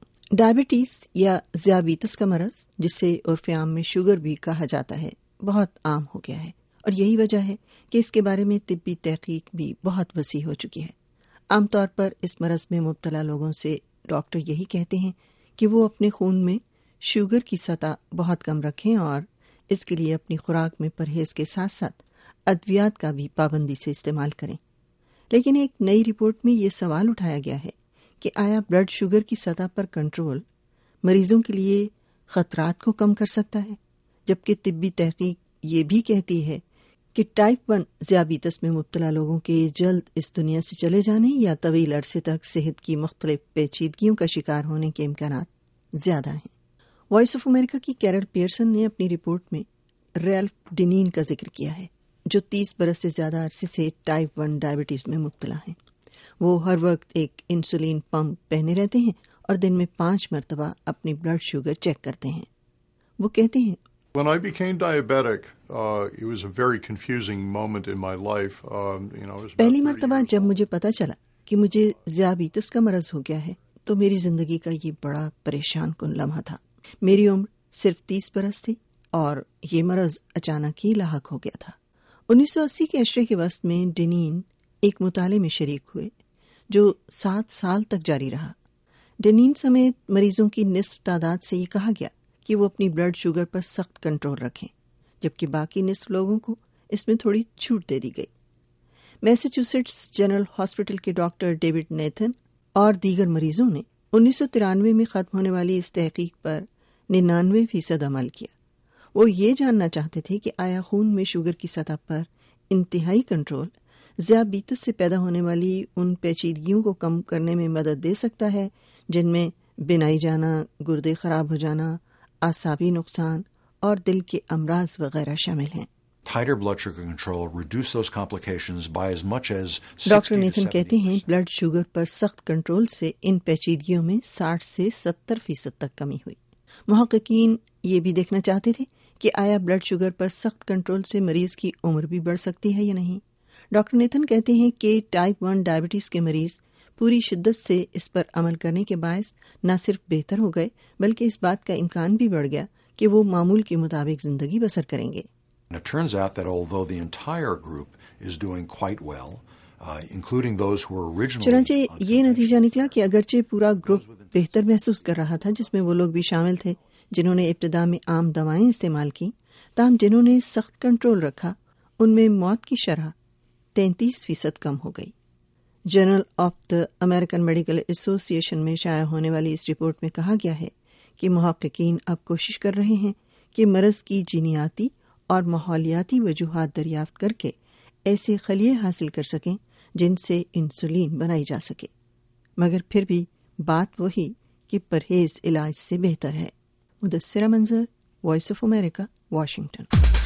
ڈائبٹیز یا ذیابیطس کا مرض، جسے عرف عام میں شوگر بھی کہا جاتا ہے، بہت عام ہو گیا ہے، اور یہی وجہ ہے کہ اس کے بارے میں طبی تحقیق بھی بہت وسیع ہو چکی ہے۔ عام طور پر اس مرض میں مبتلا لوگوں سے ڈاکٹر یہی کہتے ہیں کہ وہ اپنے خون میں شوگر کی سطح بہت کم رکھیں اور اس کے لیے اپنی خوراک میں پرہیز کے ساتھ ساتھ ادویات کا بھی پابندی سے استعمال کریں۔ لیکن ایک نئی رپورٹ میں یہ سوال اٹھایا گیا ہے کہ آیا بلڈ شوگر کی سطح پر کنٹرول مریضوں کے لیے خطرات کو کم کر سکتا ہے، جبکہ طبی تحقیق یہ بھی کہتی ہے کہ ٹائپ ون ذیابیطس میں مبتلا لوگوں کے جلد اس دنیا سے چلے جانے یا طویل عرصے تک صحت کی مختلف پیچیدگیوں کا شکار ہونے کے امکانات زیادہ ہیں۔ وائس آف امریکہ کی کیرل پیئرسن نے اپنی رپورٹ میں ریلف ڈینین کا ذکر کیا ہے، جو تیس برس سے زیادہ عرصے سے ٹائپ ون ڈائبٹیز میں مبتلا ہیں۔ وہ ہر وقت ایک انسولین پمپ پہنے رہتے ہیں اور دن میں پانچ مرتبہ اپنی بلڈ شوگر چیک کرتے ہیں۔ وہ کہتے ہیں، When I became diabetic, uh, it was a very confusing moment in my life. Um, you know, it was پہلی مرتبہ جب مجھے پتا چلا کہ مجھے ذیابیطس کا مرض ہو گیا ہے تو میری زندگی کا یہ بڑا پریشان کن لمحہ تھا۔ میری عمر صرف تیس برس تھی اور یہ مرض اچانک ہی لاحق ہو گیا تھا۔ انیس سو اسی کے عشرے کے وسط میں ڈینین ایک مطالعے میں شریک ہوئے جو سات سال تک جاری رہا۔ ڈینین سمیت مریضوں کی نصف تعداد سے یہ کہا گیا کہ وہ اپنی بلڈ شوگر پر سخت کنٹرول رکھیں، جبکہ باقی نصف لوگوں کو اس میں تھوڑی چھوٹ دے دی گئی۔ میساچوسیٹس جنرل ہاسپٹل کے ڈاکٹر ڈیوڈ نیتھن اور دیگر مریضوں نے انیس سو ترانوے میں ختم ہونے والی اس تحقیق پر ننانوے فیصد عمل کیا۔ وہ یہ جاننا چاہتے تھے کہ آیا خون میں شوگر کی سطح پر انتہائی کنٹرول ذیابیطس سے پیدا ہونے والی ان پیچیدگیوں کو کم کرنے میں مدد دے سکتا ہے جن میں بینائی جانا، گردے خراب ہو جانا، اعصابی نقصان اور دل کے امراض وغیرہ شامل ہیں۔ Tighter blood sugar control reduce those complications by as much as doctor Nathan کہتے ہیں بلڈ شوگر پر سخت کنٹرول سے ان پیچیدگیوں میں ساٹھ سے ستر فیصد تک کمی ہوئی۔ محققین یہ بھی دیکھنا چاہتے تھے کہ آیا بلڈ شوگر پر سخت کنٹرول سے مریض کی عمر بھی بڑھ سکتی ہے یا نہیں۔ ڈاکٹر نیتھن کہتے ہیں کہ ٹائپ ون ڈائبٹیز کے مریض پوری شدت سے اس پر عمل کرنے کے باعث نہ صرف بہتر ہو گئے بلکہ اس بات کا امکان بھی بڑھ گیا کہ وہ معمول کے مطابق زندگی بسر کریں گے۔ And it turns out that although the entire group is doing quite well, uh, including those who were originally چنانچہ یہ نتیجہ نکلا کہ اگرچہ پورا گروپ بہتر محسوس کر رہا تھا، جس میں وہ لوگ بھی شامل تھے جنہوں نے ابتدا میں عام دوائیں استعمال کی، تاہم جنہوں نے سخت کنٹرول رکھا ان میں موت کی شرح تینتیس فیصد کم ہو گئی۔ Journal of the American medical association میں شائع ہونے والی اس رپورٹ میں کہا گیا ہے کہ محققین اب کوشش کر رہے ہیں کہ مرض کی جینیاتی اور ماحولیاتی وجوہات دریافت کر کے ایسے خلیے حاصل کر سکیں جن سے انسولین بنائی جا سکے، مگر پھر بھی بات وہی کہ پرہیز علاج سے بہتر ہے۔ Mudassira Manzar, voice of America, Washington.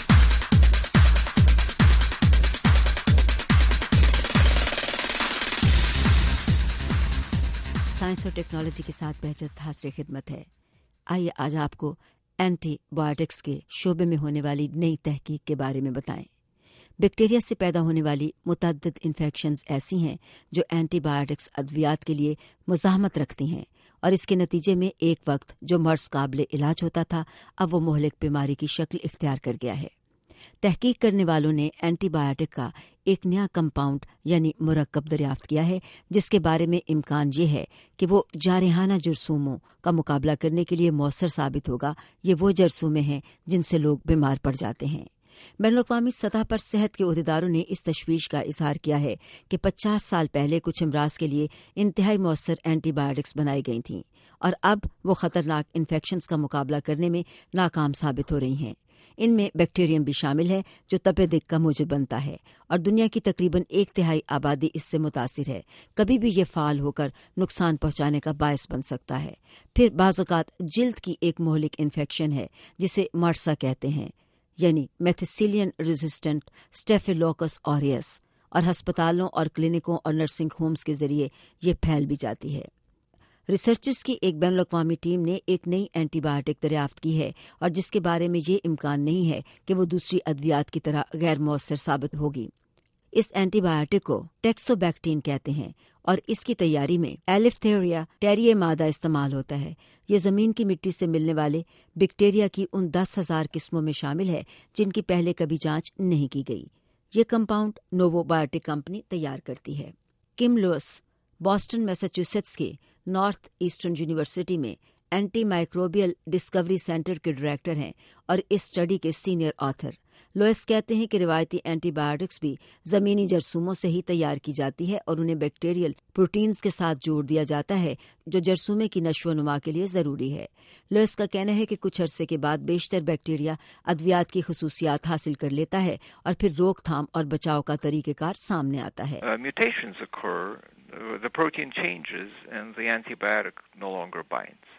Science اور ٹیکنالوجی کے ساتھ بہجت حاضر خدمت ہے۔ آئیے آج آپ کو اینٹی بایوٹکس کے شعبے میں ہونے والی نئی تحقیق کے بارے میں بتائیں۔ بیکٹیریا سے پیدا ہونے والی متعدد انفیکشنز ایسی ہیں جو اینٹی بایوٹکس ادویات کے لیے مزاحمت رکھتی ہیں، اور اس کے نتیجے میں ایک وقت جو مرض قابل علاج ہوتا تھا اب وہ مہلک بیماری کی شکل اختیار کر گیا ہے۔ تحقیق کرنے والوں نے اینٹی بایوٹک کا ایک نیا کمپاؤنڈ یعنی مرکب دریافت کیا ہے جس کے بارے میں امکان یہ ہے کہ وہ جارحانہ جرثوموں کا مقابلہ کرنے کے لیے مؤثر ثابت ہوگا۔ یہ وہ جرثومے ہیں جن سے لوگ بیمار پڑ جاتے ہیں۔ بین الاقوامی سطح پر صحت کے عہدیداروں نے اس تشویش کا اظہار کیا ہے کہ پچاس سال پہلے کچھ امراض کے لیے انتہائی مؤثر اینٹی بایوٹکس بنائی گئی تھیں اور اب وہ خطرناک انفیکشنز کا مقابلہ کرنے میں ناکام ثابت ہو رہی ہیں۔ ان میں بیکٹیریم بھی شامل ہے جو تپ دق کا موجب بنتا ہے اور دنیا کی تقریباً ایک تہائی آبادی اس سے متاثر ہے۔ کبھی بھی یہ فعال ہو کر نقصان پہنچانے کا باعث بن سکتا ہے۔ پھر بعض اوقات جلد کی ایک مہلک انفیکشن ہے جسے مرسا کہتے ہیں، یعنی میتھیسیلین ریزسٹنٹ اسٹیفیلوکس اوریس، اور ہسپتالوں اور کلینکوں اور نرسنگ ہومز کے ذریعے یہ پھیل بھی جاتی ہے۔ ریسرچرز کی ایک بین الاقوامی ٹیم نے ایک نئی اینٹی بایوٹک دریافت کی ہے اور جس کے بارے میں یہ امکان نہیں ہے کہ وہ دوسری ادویات کی طرح غیر مؤثر ثابت ہوگی۔ اس اینٹی بایوٹک کو ٹیکسوبیکٹین کہتے ہیں اور اس کی تیاری میں ایلیفتھیریا ٹیریے مادہ استعمال ہوتا ہے۔ یہ زمین کی مٹی سے ملنے والے بیکٹیریا کی ان دس ہزار قسموں میں شامل ہے جن کی پہلے کبھی جانچ نہیں کی گئی۔ یہ کمپاؤنڈ نوو بایوٹک کمپنی تیار کرتی ہے۔ کم لوئس بoston میساچوسیٹس کے نارتھ ایسٹرن یونیورسٹی میں اینٹی مائکروبیل ڈسکوری سینٹر کے ڈائریکٹر ہیں اور اس اسٹڈی کے سینئر آتھر۔ لوئس کہتے ہیں کہ روایتی اینٹی بایوٹکس بھی زمینی جرثوموں سے ہی تیار کی جاتی ہے اور انہیں بیکٹیریل پروٹینز کے ساتھ جوڑ دیا جاتا ہے جو جرثومے کی نشو و نما کے لیے ضروری ہے۔ لوئس کا کہنا ہے کہ کچھ عرصے کے بعد بیشتر بیکٹیریا ادویات کی خصوصیات حاصل کر لیتا ہے اور پھر روک تھام اور بچاؤ کا طریقہ کار سامنے آتا ہے۔ Mutations occur, the protein changes and the antibiotic no longer binds.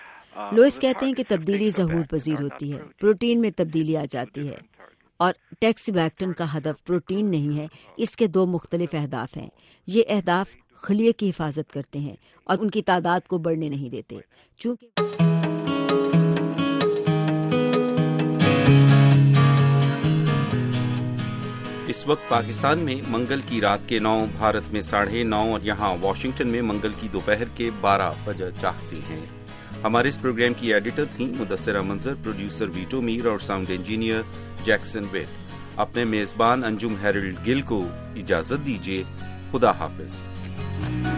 Lewis کہتے ہیں کہ تبدیلی ظہور پذیر ہوتی ہے، پروٹین میں تبدیلی آ جاتی ہے اور ٹیکسیبیکٹن کا ہدف پروٹین نہیں ہے۔ اس کے دو مختلف اہداف ہیں۔ یہ اہداف خلیے کی حفاظت کرتے ہیں اور ان کی تعداد کو بڑھنے نہیں دیتے۔ چونکہ اس وقت پاکستان میں منگل کی رات کے نو، بھارت میں ساڑھے نو اور یہاں واشنگٹن میں منگل کی دوپہر کے بارہ بجے چاہتے ہیں۔ ہمارے اس پروگرام کی ایڈیٹر تھیں مدثرہ منظر، پروڈیوسر ویٹو میر اور ساؤنڈ انجینئر جیکسن ویٹ۔ اپنے میزبان انجم ہیرلڈ گل کو اجازت دیجیے۔ خدا حافظ۔